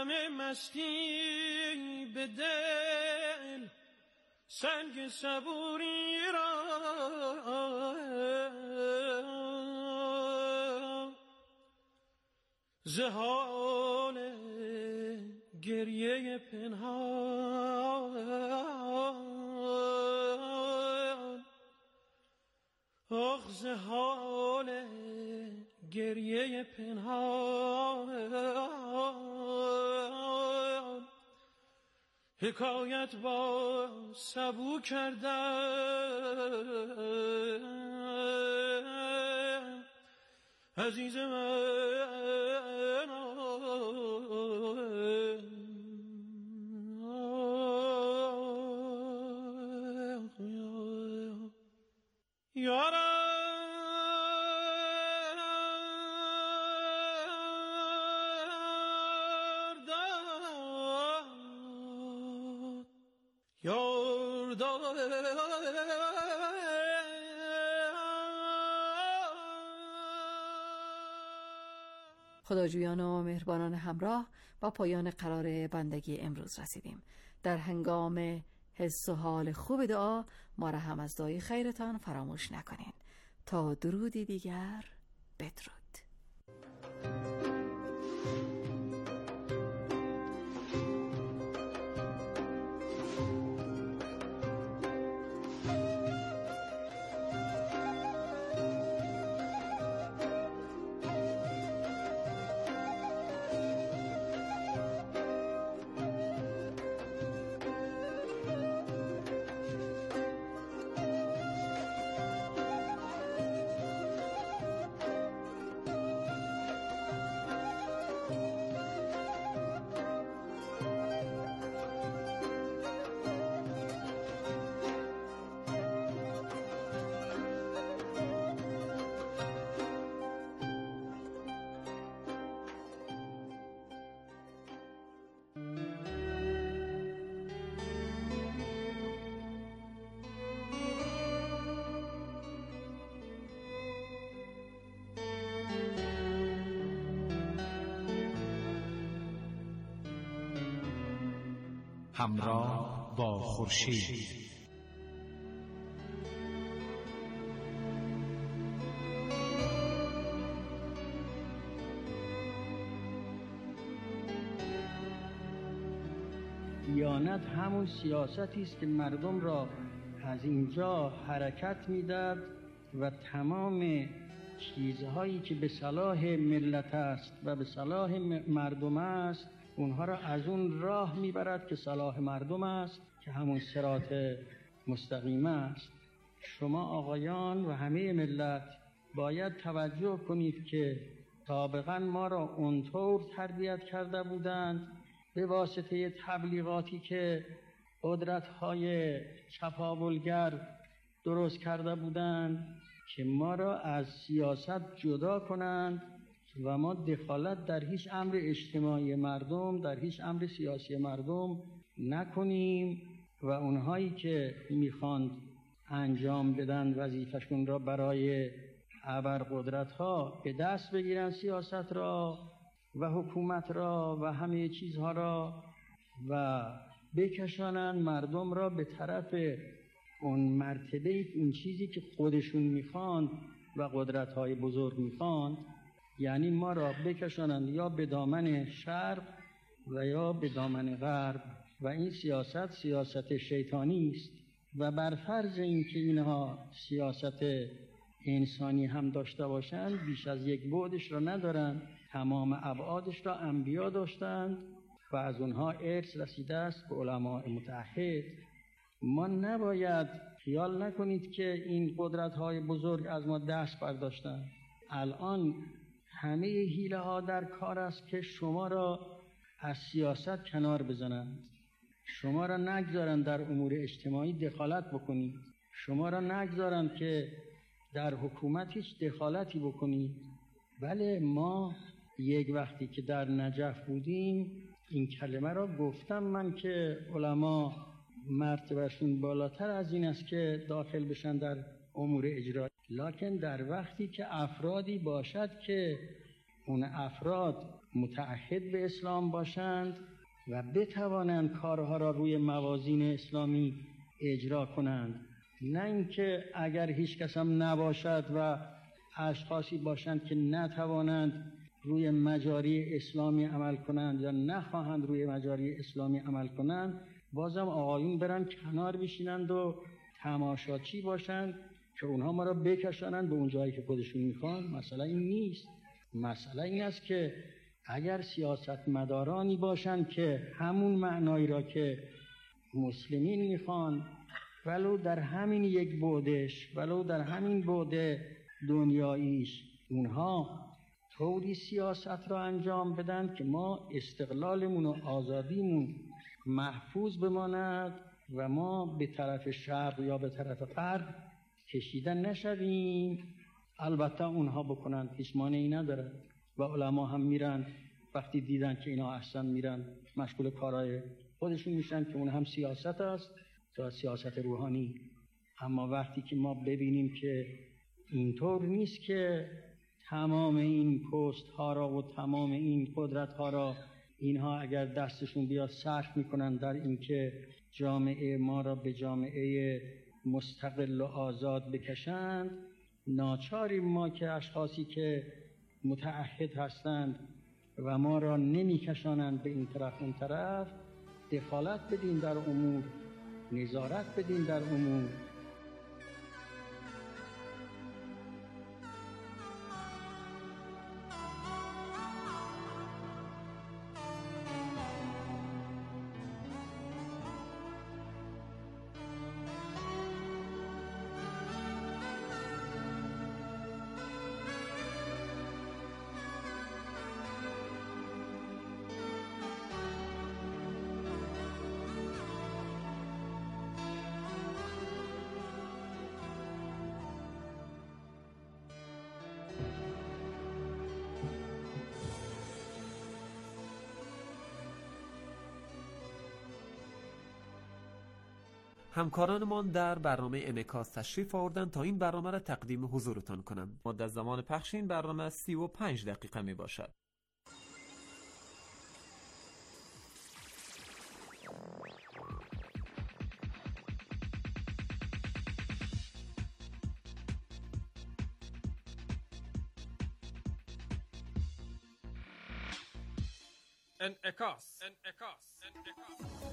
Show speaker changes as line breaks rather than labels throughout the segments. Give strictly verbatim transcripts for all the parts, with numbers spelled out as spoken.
همه مستی به دل، سنگ صبوری را ز حال گریه پنهان، آخ ز حال گریه پنهان، حکایت با سبو کردم عزیز من. یارم یار داد
خداجویان و مهربانان همراه، با پایان قرار بندگی امروز رسیدیم. در هنگام حس و حال خوب دعا ما را هم از دعای خیرتان فراموش نکنین. تا درودی دیگر، بدرود.
همراه با خورشید.
دیانت همون سیاستی است که مردم را از اینجا حرکت میداد و تمام چیزهایی که به صلاح ملت است و به صلاح مردم است اونها را از اون راه میبرد که صلاح مردم است، که همون صراط مستقیم است. شما آقایان و همه ملت باید توجه کنید که سابقا ما را اونطور تربیت کرده بودند به واسطه تبلیغاتی که قدرت‌های چپاولگر درست کرده بودند که ما را از سیاست جدا کنند و ما دخالت در هیچ امر اجتماعی مردم، در هیچ امر سیاسی مردم نکنیم و اونهایی که میخواند انجام بدن وظیفه‌شون را برای ابرقدرت‌ها به دست بگیرن، سیاست را و حکومت را و همه چیزها را، و بکشانن مردم را به طرف اون مرتبه اون چیزی که خودشون میخواند و قدرت‌های بزرگ میخواند، یعنی ما را بکشانند یا به دامن شرق و یا به دامن غرب. و این سیاست سیاست شیطانی است و بر فرض اینکه اینها سیاست انسانی هم داشته باشند بیش از یک بعدش را ندارند، تمام ابعادش را انبیا داشتند و از اونها ارث رسیده است به علماء متعهد. ما نباید خیال نکنید که این قدرت‌های بزرگ از ما دست برداشتند. الان همه حیله ها در کار است که شما را از سیاست کنار بزنند، شما را نگذارند در امور اجتماعی دخالت بکنید، شما را نگذارند که در حکومت هیچ دخالتی بکنید. بله، ما یک وقتی که در نجف بودیم این کلمه را گفتم من که علما مرتبهشون بالاتر از این است که داخل بشن در امور اجرایی، لکن در وقتی که افرادی باشد که اون افراد متعهد به اسلام باشند و بتوانند کارها را روی موازین اسلامی اجرا کنند، نه اینکه اگر هیچ کس هم نباشد و اشخاصی باشند که نتوانند روی مجاری اسلامی عمل کنند یا نخواهند روی مجاری اسلامی عمل کنند، بازم آقایون برن کنار بشینند و تماشاچی باشند که اونها ما را بکشانند به اون جایی که خودشون میخوان. مسئله این نیست. مسئله این است که اگر سیاستمدارانی باشند که همون معنایی را که مسلمین میخوان ولو در همین یک بعدش، ولو در همین بعد دنیاییش، اونها طوری سیاست را انجام بدن که ما استقلالمون و آزادیمون محفوظ بماند و ما به طرف شرق یا به طرف غرب کشیدن نشویم. البته اونها بکنن، هیچ مانعی نداره و علما هم میرن وقتی دیدن که اینا احسن میرن مشغول کارهای خودشون میشن که اون هم سیاست است، تا سیاست روحانی. اما وقتی که ما ببینیم که اینطور نیست که تمام این پست ها را و تمام این قدرت ها را اینها اگر دستشون بیاد صرف میکنن در اینکه جامعه ما را به جامعه مستقل و آزاد بکشند، ناچاریم ما که اشخاصی که متعهد هستند و ما را نمیکشانند به این طرف اون طرف دخالت بدیم در امور، نظارت بدیم در امور.
همکارانمان در برنامه انعکاس تشریف آوردند تا این برنامه را تقدیم حضورتان کنم. مدت زمان پخش این برنامه سی و پنج دقیقه می باشد.
انعکاس انعکاس انعکاس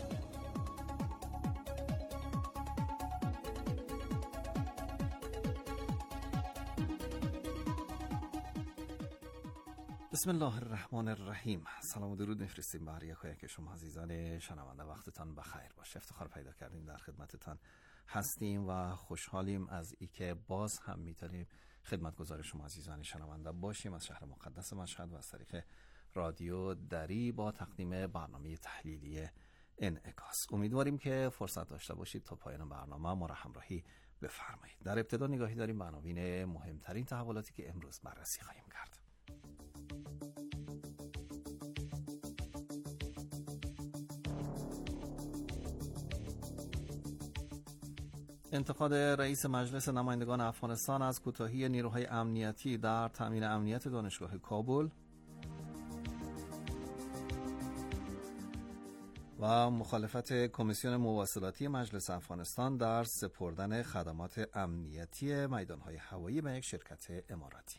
بسم الله الرحمن الرحیم. سلام و درود میفرستیم بر یک و یک شما عزیزان شنونده. وقتتان بخیر باشه. افتخار پیدا کردیم در خدمتتان هستیم و خوشحالیم از اینکه باز هم میتونیم خدمتگزار شما عزیزان شنونده باشیم از شهر مقدس مشهد و از طریق رادیو دری با تقدیم برنامه تحلیلی انعکاس. امیدواریم که فرصت داشته باشید تا پایان برنامه ما را همراهی بفرمایید. در ابتدا نگاهی داریم به عناوین مهمترین تحولاتی که امروز بررسی خواهیم کرد. انتقاد رئیس مجلس نمایندگان افغانستان از کوتاهی نیروهای امنیتی در تامین امنیت دانشگاه کابل و مخالفت کمیسیون مواصلاتی مجلس افغانستان در سپردن خدمات امنیتی میدانهای هوایی به یک شرکت اماراتی.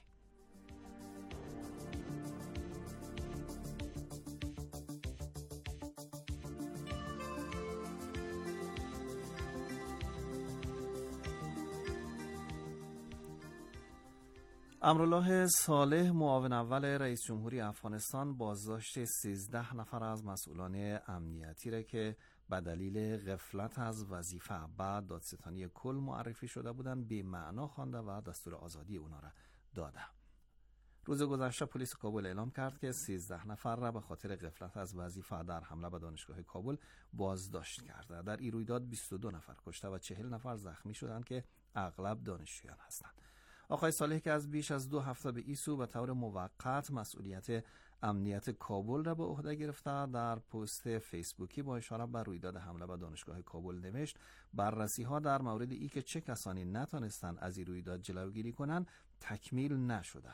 امرالله صالح معاون اول رئیس جمهوری افغانستان بازداشت سیزده نفر از مسئولان امنیتی را که به دلیل غفلت از وظیفه بعد دادستانی کل معرفی شده بودند بی معنا خوانده و دستور آزادی اونا را داده. روز گذشته پلیس کابل اعلام کرد که سیزده نفر را به خاطر غفلت از وظیفه در حمله به دانشگاه کابل بازداشت کرده. در این رویداد بیست و دو نفر کشته و چهل نفر زخمی شدند که اغلب دانشجویان هستند. آقای صالح که از بیش از دو هفته به این سو به طور موقت مسئولیت امنیت کابل را به عهده گرفته، در پست فیسبوکی با اشاره به رویداد حمله به دانشگاه کابل نوشت: بررسی ها در مورد ای که چه کسانی نتانستند از این رویداد جلوگیری کنند تکمیل نشده.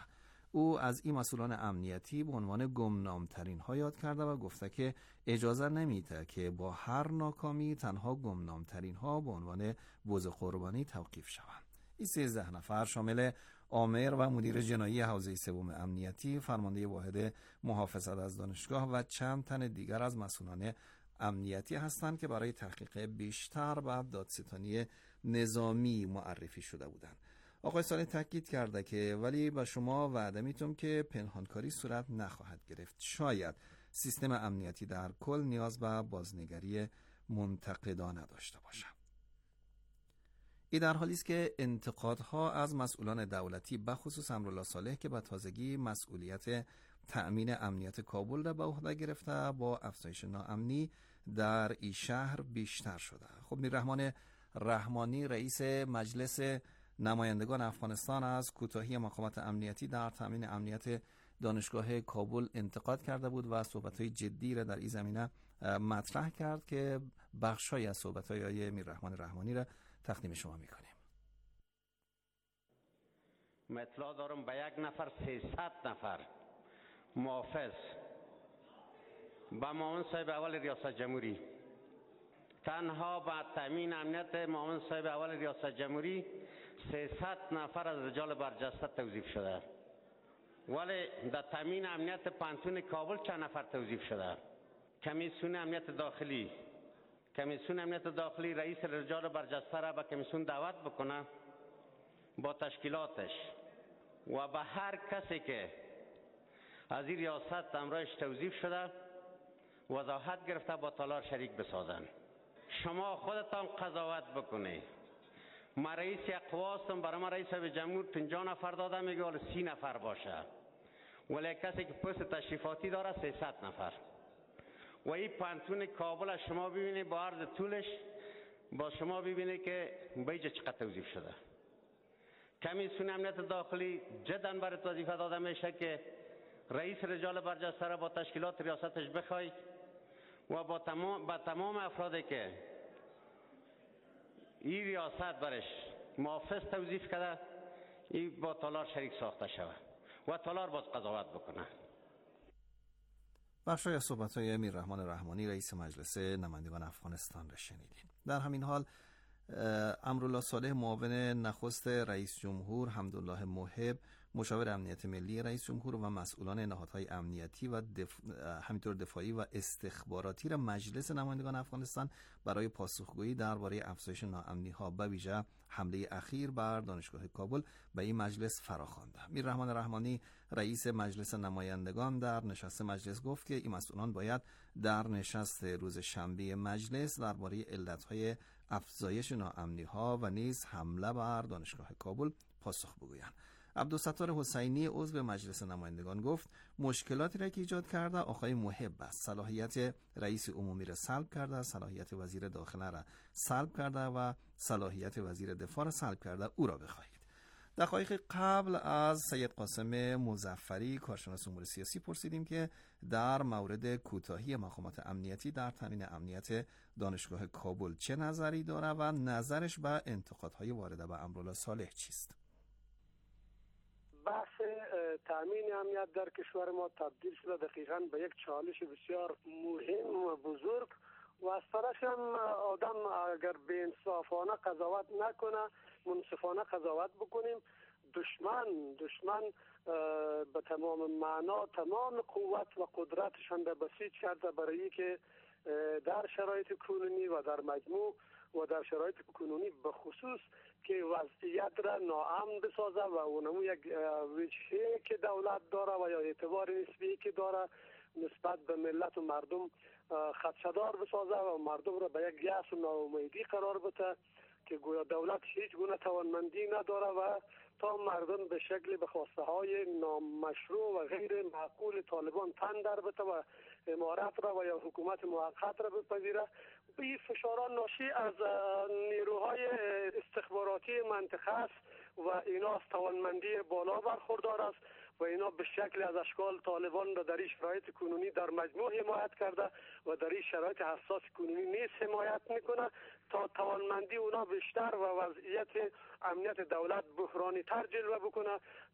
او از این مسئولان امنیتی به عنوان گمنامترین ها یاد کرده و گفته که اجازه نمیده که با هر ناکامی تنها گمنامترین ها به عنوان بز قربانی توقیف شوند. این سیزده نفر شامل آمر و مدیر جنایی حوزه سوم امنیتی، فرمانده واحد محافظت از دانشگاه و چند تن دیگر از مسئولان امنیتی هستند که برای تحقیق بیشتر و دادستانی نظامی معرفی شده بودند. آقای صالح تاکید کرده که ولی به شما وعده میتونم که پنهانکاری صورت نخواهد گرفت. شاید سیستم امنیتی در کل نیاز به بازنگری منتقدانه داشته باشد. این در حالی است که انتقادها از مسئولان دولتی به خصوص امرالله صالح که به تازگی مسئولیت تأمین امنیت کابل را به عهده گرفته با افزایش ناامنی در این شهر بیشتر شده. خب میررحمان رحمانی رئیس مجلس نمایندگان افغانستان از کوتاهی مقامات امنیتی در تأمین امنیت دانشگاه کابل انتقاد کرده بود و صحبت‌های جدی را در این زمینه مطرح کرد که بخش‌هایی از صحبت‌های آقای میررحمان رحمانی را تقدیم شما می‌کنیم.
من اطلاع دارم به یک نفر سیصد نفر محافظ با معاون صاحب اول ریاست جمهوری، تنها با تامین امنیت معاون صاحب اول ریاست جمهوری سیصد نفر از رجال برجسته توظیف شده. ولی در تامین امنیت پانتون کابل چند نفر توظیف شده؟ کمیسیون امنیت داخلی کمیسیون امنیت داخلی رئیس رجال برجسته را به کمیسیون دعوت بکنه با تشکیلاتش و به هر کسی که از این ریاست امرایش توظیف شده وضاحت گرفته با تالار شریک بسازن. شما خودتان قضاوت بکنید. ما رئیس اقواسم برای ما رئیس جمهور پنجاه نفر داده، میگه ولی سی نفر باشه، ولی کسی که پست تشریفاتی داره سیصد نفر. و این پانتون کابل شما ببینید با عرض طولش با شما ببینید که بیجا چقدر توظیف شده. کمیسیون امنیت داخلی جدا برای وظیفه داده میشه که رئیس رجال برجسته را با تشکیلات ریاستش بخوای و با تمام با تمام افرادی که این ریاست برش محافظ توظیف کرده این با تالار شریک ساخته شود و تالار باز قضاوت بکنه.
بخشای از صحبت‌های میررحمان رحمانی رئیس مجلس نمایندگان افغانستان را شنیدیم. در همین حال امرالله صالح معاون نخست رئیس جمهور، حمدالله محب مشاور امنیت ملی رئیس جمهور و مسئولان نهادهای امنیتی و دف... همینطور دفاعی و استخباراتی را مجلس نمایندگان افغانستان برای پاسخگویی درباره افزایش ناامنی‌ها به ویژه حمله اخیر بر دانشگاه کابل به این مجلس فراخوانده. میررحمان رحمانی رئیس مجلس نمایندگان در نشست مجلس گفت که این مسئولان باید در نشست روز شنبه مجلس درباره علت‌های افزایش ناامنی‌ها و نیز حمله بر دانشگاه کابل پاسخ بگویند. عبدالستار حسینی عضو مجلس نمایندگان گفت مشکلاتی را که ایجاد کرده آقای محب است. صلاحیت رئیس عمومی را سلب کرده، صلاحیت وزیر داخله را سلب کرده و صلاحیت وزیر دفاع را سلب کرده. او را بخواهید. دقایق قبل از سید قاسم مظفری کارشناس امور سیاسی پرسیدیم که در مورد کوتاهی مقامات امنیتی در تامین امنیت دانشگاه کابل چه نظری داره و نظرش به انتقادهای وارده به امرالله صالح چیست؟
بحث تامین امنیت در کشور ما تبدیل شده دقیقاً به یک چالش بسیار مهم و بزرگ و از طرف هم آدم اگر به انصافانه قضاوت نکنه منصفانه قضاوت بکنیم دشمن دشمن به تمام معنا تمام قوت و قدرتشان را بسیج کرده برای که در شرایط کنونی و در مجموع و در شرایط کنونی به خصوص که وضعیت را ناامن بسازه و اونمو یک وجهه که دولت داره و یا اعتبار نسبی که داره نسبت به ملت و مردم خدشه‌دار بسازه و مردم را به یک یأس و ناامیدی قرار بده که گویا دولت هیچ گونه توانمندی نداره و تا مردم به شکل به خواسته های نامشروع و غیر معقول طالبان تن در بده و امارت را و یا حکومت موقت را بپذیره. این فشاران ناشی از نیروهای استخباراتی منطقه است و اینا از توانمندی بالا برخوردار است و اینا به شکل از اشکال طالبان را در این شرایط کنونی در مجموع حمایت کرده و در این شرایط حساس کنونی نیز حمایت میکنه تا توانمندی اونا بیشتر و وضعیت امنیت دولت بحرانی تر جلوه بکنه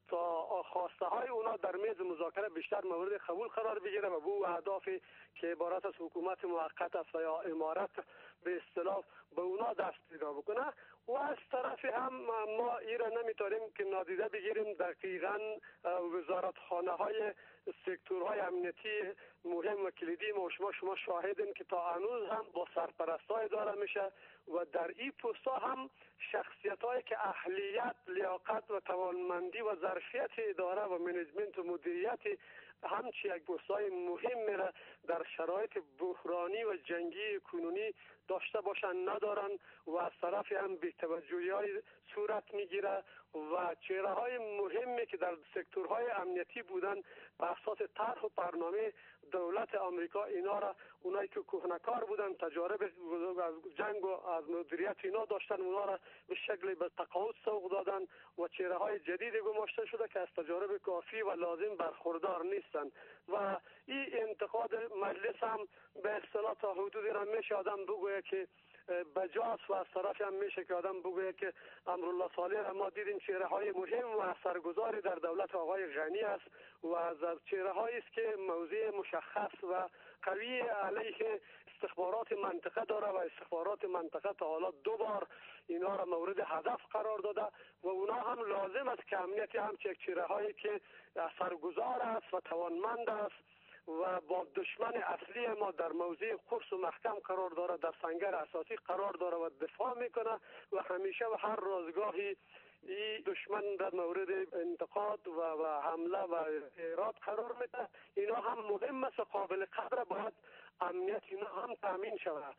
تا خواسته های اونا در میز مذاکره بیشتر مورد قبول قرار بگیره و به اهدافی که عبارت از حکومت موقت است و یا امارت به اصطلاح به اونا دست پیدا بکنه. و از طرف هم ما این را نمیتونیم که نادیده بگیریم دقیقاً وزارتخانه های سکتورهای امنیتی مهم و کلیدی ما شما شما شاهدین که تا هنوز هم با سرپرستای اداره میشه و در این پست‌ها هم شخصیت‌هایی که اهلیت، لیاقت و توانمندی و ظرفیت اداره و منیجمنت و مدیریت همچی یک پست‌های مهم میره در شرایط بحرانی و جنگی کنونی داشته باشن ندارن و از طرفی هم بی‌توجهی‌های صورت میگیره و چهره‌های مهمی که در سکتورهای امنیتی بودن بر اساس طرح و برنامه دولت آمریکا اینا را اونایی که کهنه‌کار بودن تجارب از جنگ و از مدیریت اینا داشتن اونا را به شکلی به تقاعد سوق دادن و چهره‌های جدید گماشته شده که از تجارب کافی و لازم برخوردار نیستن و این انتقاد مجلس هم به اصطلاح تا حدودی را میشه آدم بگوید که بجاست و از طرف هم میشه که آدم بگوید که امرالله صالح ما دیدیم چهره های مهم و اثرگذاری در دولت آقای غنی است و از چهره هایی است که موضع مشخص و قوی علیه استخبارات منطقه داره و استخبارات منطقه تا حالا دو بار اینا را مورد هدف قرار داده و اونا هم لازم است که امنیت همچه چهره هایی که اثرگذار است و توانمند است و با دشمن اصلی ما در موضع قرص و محکم قرار داره، در سنگر اساسی قرار داره و دفاع میکنه و همیشه و هر روزگاهی این دشمن در مورد انتقاد و, و حمله و ایراد قرار میده. اینا هم مهم است و قابل قدر باید امنیت اینا هم تامین شود.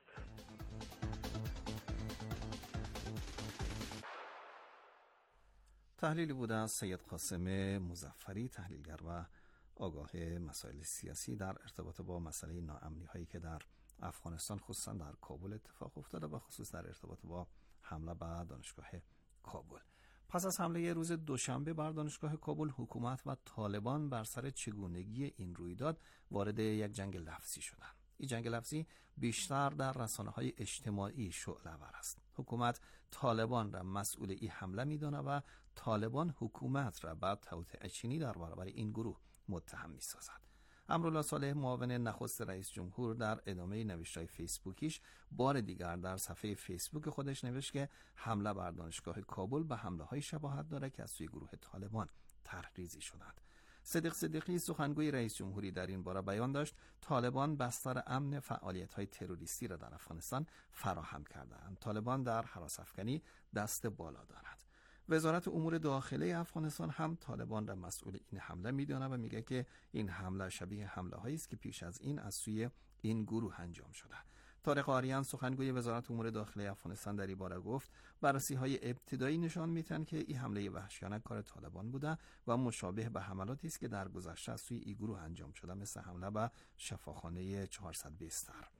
تحلیلی بوده از سید قاسم مظفری، تحلیلگر و آگاه مسائل سیاسی در ارتباط با مسئله ناامنی هایی که در افغانستان خصوصا در کابل اتفاق افتاده و خصوص در ارتباط با حمله به دانشگاه کابل. پس از حمله روز دوشنبه بر دانشگاه کابل، حکومت و طالبان بر سر چگونگی این رویداد وارد یک جنگ لفظی شدند. این جنگ لفظی بیشتر در رسانه‌های اجتماعی شعله‌ور است. حکومت طالبان را مسئول این حمله می‌داند و طالبان حکومت را بعد توطئه چینی در برابر این گروه متهم می‌سازد. امرالله صالح، معاون نخست رئیس جمهور، در ادامه نوشته‌های فیسبوکیش بار دیگر در صفحه فیسبوک خودش نوشت که حمله بر دانشگاه کابل به حمله‌های شباهت دارد که از سوی گروه طالبان طرح‌ریزی شدند. صدیق صدیقی، سخنگوی رئیس جمهوری، در این باره بیان داشت طالبان بستر امن فعالیت‌های تروریستی را در افغانستان فراهم کرده‌اند. طالبان در هراس افکنی دست بالا دارد. وزارت امور داخلی افغانستان هم طالبان را مسئول این حمله می‌داند و میگه که این حمله شبیه حمله‌هایی است که پیش از این از سوی این گروه انجام شده. طارق آریان، سخنگوی وزارت امور داخلی افغانستان، در این باره گفت بررسی‌های ابتدایی نشان می‌دهند که این حمله وحشیانه کار طالبان بوده و مشابه به حملاتی است که در گذشته از سوی این گروه انجام شده، مثل حمله به شفاخانه چهارصد بستر.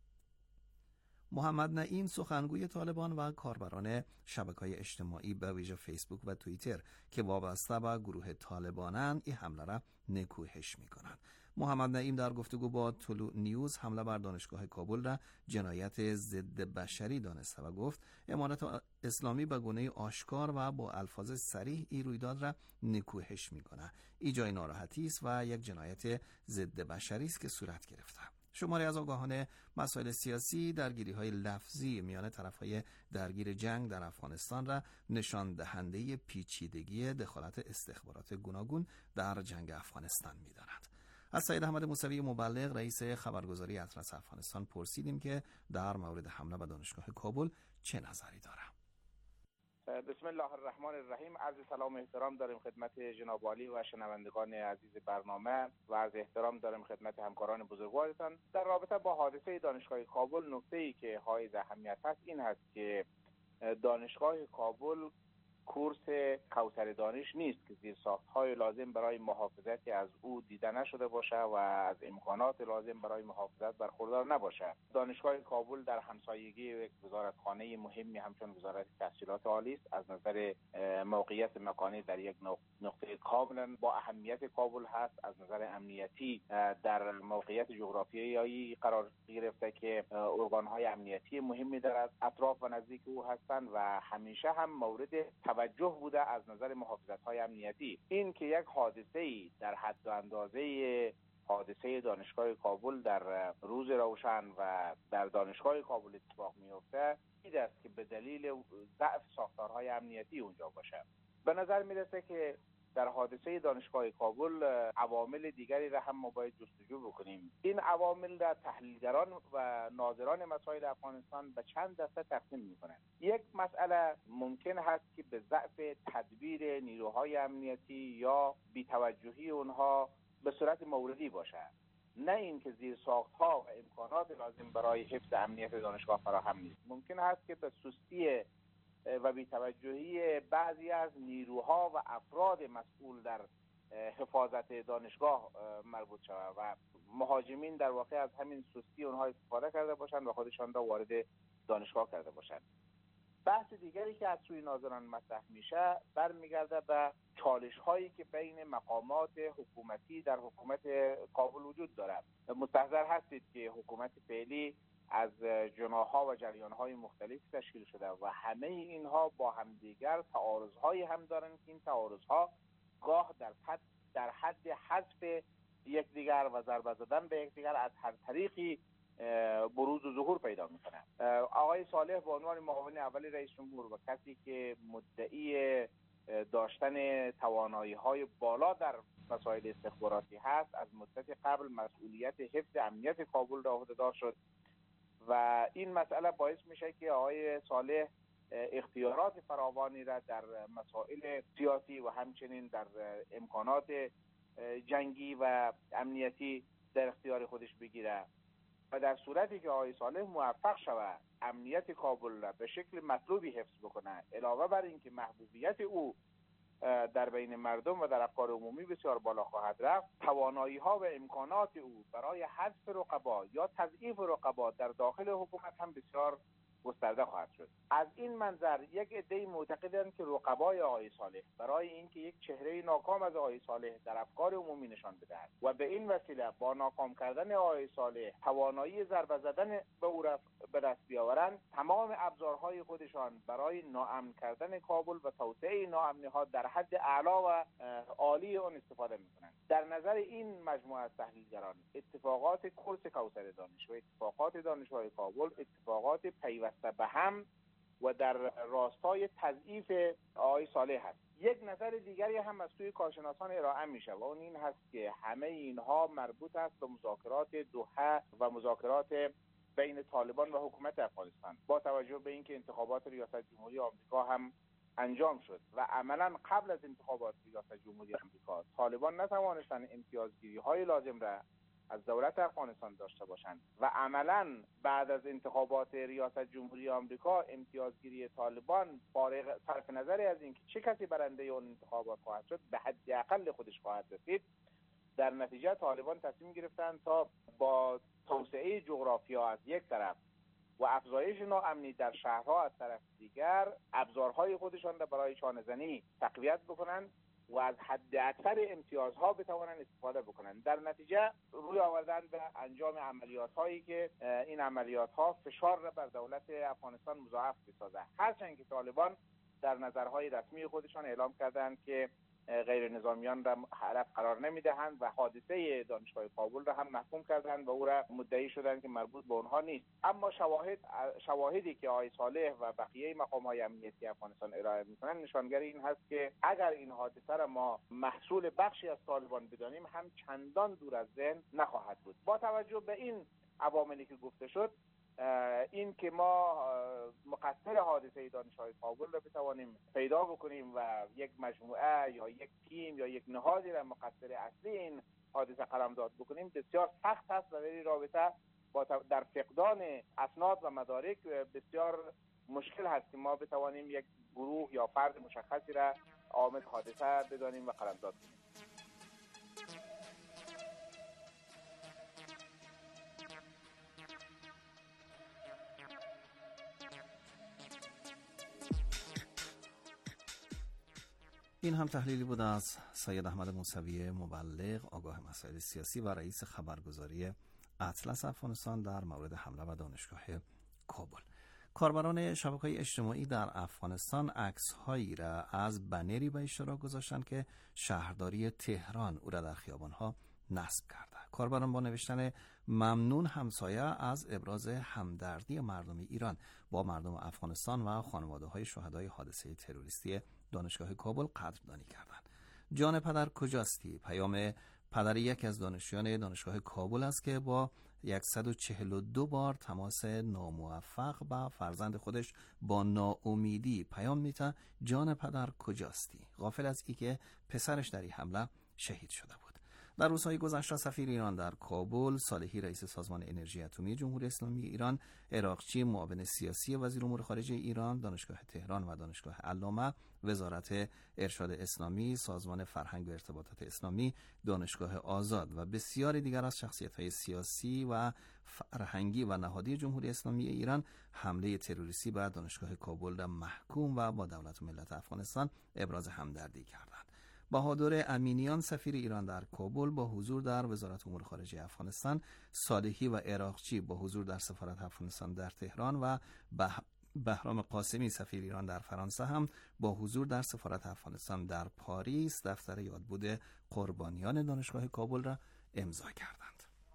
محمد نعیم، سخنگوی طالبان و کاربران شبکه‌های اجتماعی به ویژه فیسبوک و توییتر که وابسته به گروه طالبانند، این حمله را نکوهش می‌کنند. محمد نعیم در گفتگو با طلوع نیوز حمله بر دانشگاه کابل را جنایت ضد بشری دانسته و گفت امارت اسلامی به گونه آشکار و با الفاظ صریح این رویداد را نکوهش می‌کند. این جای ناراحتی است و یک جنایت ضد بشری است که صورت گرفته. شماری از آگاهان مسائل سیاسی درگیری‌های لفظی میان طرف‌های درگیر جنگ در افغانستان را نشان دهنده پیچیدگی دخالت استخبارات گوناگون در جنگ افغانستان می‌دانند. از سید احمد موسوی مبلغ، رئیس خبرگزاری اطلس افغانستان، پرسیدیم که در مورد حمله به دانشگاه کابل چه نظری دارد.
بسم الله الرحمن الرحیم. عرض سلام و احترام داریم خدمت جناب عالی و شنوندگان عزیز برنامه و عرض احترام داریم خدمت همکاران بزرگوارتان. در رابطه با حادثه دانشگاه کابل، نکته‌ای که حائز اهمیت است این است که دانشگاه کابل کورس کوثر دانش نیست که زیرساخت‌های لازم برای محافظت از او دیده نشده باشه و از امکانات لازم برای محافظت برخوردار نباشه. دانشگاه کابل در همسایگی یک وزارتخانه مهمی همچون وزارت تحصیلات عالی است. از نظر موقعیت مکانی در یک نقطه کاملا با اهمیت کابل هست. از نظر امنیتی در موقعیت جغرافیایی قرار گرفته که ارگان‌های امنیتی مهمی در اطراف و نزدیک او هستند و همیشه هم مورد توجه بوده از نظر محافظت‌های امنیتی. این که یک حادثه‌ای در حد و اندازه حادثه دانشگاه کابل در روز روشن و در دانشگاه کابل اتفاق میفته، این است که به دلیل ضعف ساختارهای امنیتی اونجا باشه. به نظر میرسه که در حادثه دانشگاه کابل عوامل دیگری را هم ما باید جستجو بکنیم. این عوامل را تحلیلگران و ناظران مسائل افغانستان به چند دسته تقسیم میکنند. یک مسئله ممکن هست که به ضعف تدبیر نیروهای امنیتی یا بی‌توجهی اونها به صورت موردی باشه، نه اینکه زیرساخت‌ها و امکانات لازم برای حفظ امنیت دانشگاه فراهم نیست. ممکن هست که به سستی و بی‌توجهی بعضی از نیروها و افراد مسئول در حفاظت دانشگاه مربوط شود و مهاجمین در واقع از همین سستی اونها استفاده کرده باشند و خودشان را وارد دانشگاه کرده باشند. بحث دیگری که از سوی ناظران مطرح میشه برمیگرده به چالش هایی که بین مقامات حکومتی در حکومت کابل وجود دارد. مستحضر هستید که حکومت فعلی از جناح‌ها و جریان‌های مختلف تشکیل شده و همه اینها با همدیگر تعارض‌هایی هم دارند که این تعارض‌ها گاه در حد در حد حذف یکدیگر و ضربه زدن به یکدیگر از هر طریقی بروز و ظهور پیدا می‌کنه. آقای صالح به عنوان معاون اول رئیس جمهور و کسی که مدعی داشتن توانایی‌های بالا در مسائل استخباراتی هست، از مدت قبل مسئولیت حفظ امنیت کابل را عهده‌دار شد و این مسئله باعث میشه که آقای صالح اختیارات فراوانی را در مسائل سیاسی و همچنین در امکانات جنگی و امنیتی در اختیار خودش بگیره و در صورتی که آقای صالح موفق شود امنیت کابل را به شکل مطلوبی حفظ بکنه، علاوه بر اینکه محبوبیت او در بین مردم و در افکار عمومی بسیار بالا خواهد رفت، توانایی ها و امکانات او برای حذف رقبا یا تضعیف رقبا در داخل حکومت هم بسیار گسترده خواهد شد. از این منظر یک عده معتقدند که رقبای آقای صالح برای اینکه یک چهره ناکام از آقای صالح در افکار عمومی نشان بدهند و به این وسیله با ناکام کردن آقای صالح توانایی ضربه زدن به او را به دست بیاورند، تمام ابزارهای خودشان برای ناامن کردن کابل و توسعه ناامنی‌ها در حد اعلی و عالی آن استفاده می‌کنند. در نظر این مجموعه از تحلیلگران، اتفاقات کورس کوثر دانش و اتفاقات دانشگاه کابل اتفاقات پیوسته به هم و در راستای تضعیف آقای صالح هست. یک نظر دیگری هم از سوی کارشناسان ارائه میشه و اون این هست که همه اینها مربوط است به مذاکرات دوحه و مذاکرات بین طالبان و حکومت افغانستان، با توجه به اینکه انتخابات ریاست جمهوری آمریکا هم انجام شد و عملا قبل از انتخابات ریاست جمهوری آمریکا طالبان نتوانستند امتیازگیری های لازم را از دولت افغانستان داشته باشند و عملا بعد از انتخابات ریاست جمهوری آمریکا امتیازگیری طالبان فارغ صرف نظر از اینکه چه کسی برنده اون انتخابات خواهد شد به حداقل خودش خواهد رسید. در نتیجه طالبان تصمیم گرفتند تا با توسعه جغرافیا از یک طرف و افزایش ناامنی در شهرها از طرف دیگر ابزارهای خودشان را برای چانه‌زنی تقویت بکنند و از حد اکثر امتیازها بتوانند استفاده بکنند. در نتیجه روی آوردن به انجام عملیات هایی که این عملیات ها فشار را بر دولت افغانستان مضاعف بسازه، هرچند که طالبان در نظرهای رسمی خودشان اعلام کردند که غیر نظامیان را هدف قرار نمیدهند و حادثه دانشگاه کابل را هم محکوم کردند و او را مدعی شدند که مربوط به اونها نیست. اما شواهد شواهدی که آقای صالح و بقیه مقام‌های امنیتی افغانستان ارائه می‌کنند نشانگر این هست که اگر این حادثه را ما محصول بخشی از طالبان بدانیم هم چندان دور از ذهن نخواهد بود. با توجه به این عواملی که گفته شد، این که ما مقصر حادثه دانشگاه کابل را بتوانیم پیدا بکنیم و یک مجموعه یا یک تیم یا یک نهادی را مقصر اصلی این حادثه قلمداد بکنیم بسیار سخت است و در این رابطه با در فقدان اسناد و مدارک بسیار مشکل هست که ما بتوانیم یک گروه یا فرد مشخصی را عامل حادثه بدانیم و قلمداد کنیم.
این هم تحلیلی بود از سید احمد موسوی مبلغ، آگاه مسائل سیاسی و رئیس خبرگزاری اطلس افغانستان در مورد حمله و دانشگاه کابل. کاربران شبکه‌های اجتماعی در افغانستان عکس‌هایی را از بنری به اشتراک گذاشتند که شهرداری تهران او را در خیابان‌ها نصب کرده. کاربران با نوشتن ممنون همسایه از ابراز همدردی مردم ایران با مردم افغانستان و خانواده‌های شهدای حادثه تروریستی دانشگاه کابل قدردانی کردند. جان پدر کجاستی؟ پیام پدر یک از دانشجویان دانشگاه کابل است که با صد و چهل و دو بار تماس ناموفق با فرزند خودش با ناامیدی پیام میده جان پدر کجاستی؟ غافل از ای که پسرش در این حمله شهید شده بود. در روزهای گذشته سفیر ایران در کابل، صالحی رئیس سازمان انرژی اتمی جمهوری اسلامی ایران، عراقچی معاون سیاسی وزیر امور خارجه ایران، دانشگاه تهران و دانشگاه علامه، وزارت ارشاد اسلامی، سازمان فرهنگ و ارتباطات اسلامی، دانشگاه آزاد و بسیاری دیگر از شخصیت‌های سیاسی و فرهنگی و نهادی جمهوری اسلامی ایران حمله تروریستی به دانشگاه کابل را محکوم و با دولت و ملت افغانستان ابراز همدردی کردند. بهادر امینیان سفیر ایران در کابل با حضور در وزارت امور خارجه افغانستان، صالحی و عراقچی با حضور در سفارت افغانستان در تهران و بهرام قاسمی سفیر ایران در فرانسه هم با حضور در سفارت افغانستان در پاریس دفتر یادبود قربانیان دانشگاه کابل را امضا کردند.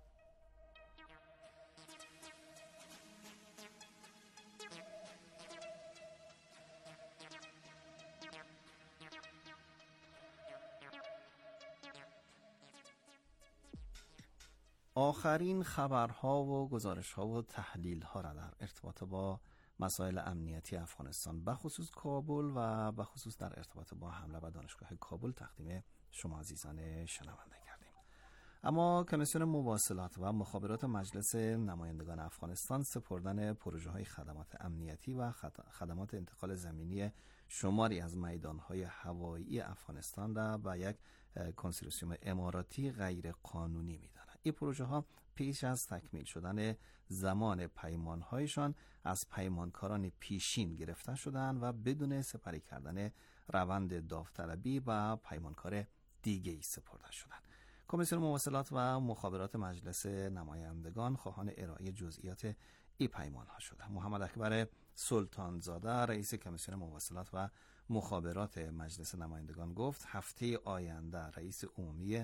آخرین خبرها و گزارش‌ها و تحلیل‌ها را در ارتباط با مسائل امنیتی افغانستان بخصوص کابل و بخصوص در ارتباط با حمله به دانشگاه کابل تقدیم شما عزیزان شنونده کردیم. اما کمیسیون مواصلات و مخابرات مجلس نمایندگان افغانستان سپردن پروژه‌های خدمات امنیتی و خدمات انتقال زمینی شماری از میدان‌های هوایی افغانستان را به یک کنسورسیوم اماراتی غیر قانونی می‌داند. این پروژه ها پیش از تکمیل شدن زمان پیمانهایشان از پیمانکاران پیشین گرفته شدند و بدون سپری کردن روند داوطلبی و پیمانکار دیگری سپرده شدند. کمیسیون مواصلات و مخابرات مجلس نمایندگان خواهان ارائه جزئیات این پیمان ها شده. محمد اکبر سلطانزاده رئیس کمیسیون مواصلات و مخابرات مجلس نمایندگان گفت هفته آینده رئیس عمومی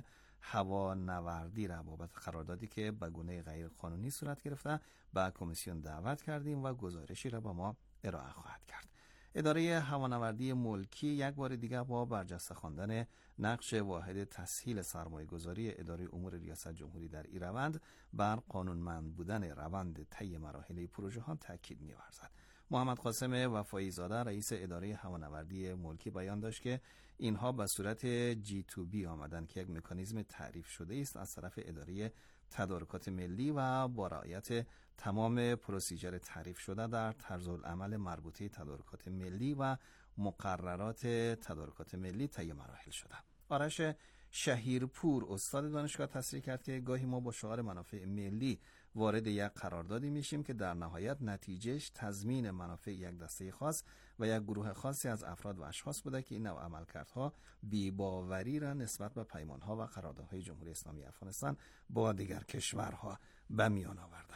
هوانوردی را بابت قراردادی که به گونه غیر قانونی صورت گرفته به کمیسیون دعوت کردیم و گزارشی را به ما ارائه خواهد کرد. اداره هوانوردی ملکی یک بار دیگر با برجسته خواندن نقش واحد تسهیل سرمایه‌گذاری اداره امور ریاست جمهوری در این روند بر قانونمند بودن روند طی مراحل پروژه ها تاکید می‌ورزد. محمد قاسم وفایی زاده رئیس اداره هوانوردی ملکی بیان داشت که اینها به صورت جی تو بی آمدن که یک مکانیزم تعریف شده است از طرف اداره تدارکات ملی و با رعایت تمام پروسیجر تعریف شده در طرز العمل مربوطه تدارکات ملی و مقررات تدارکات ملی طی مراحل شده. آرش شهیرپور استاد دانشگاه تصریح کرد که گاهی ما با شعار منافع ملی وارد یک قراردادی میشیم که در نهایت نتیجهش تضمین منافع یک دسته خاص و یک گروه خاصی از افراد و اشخاص بوده که این نوع عملکردها بی‌باوری را نسبت به پیمانها و قراردادهای جمهوری اسلامی افغانستان با دیگر کشورها به میان آورده.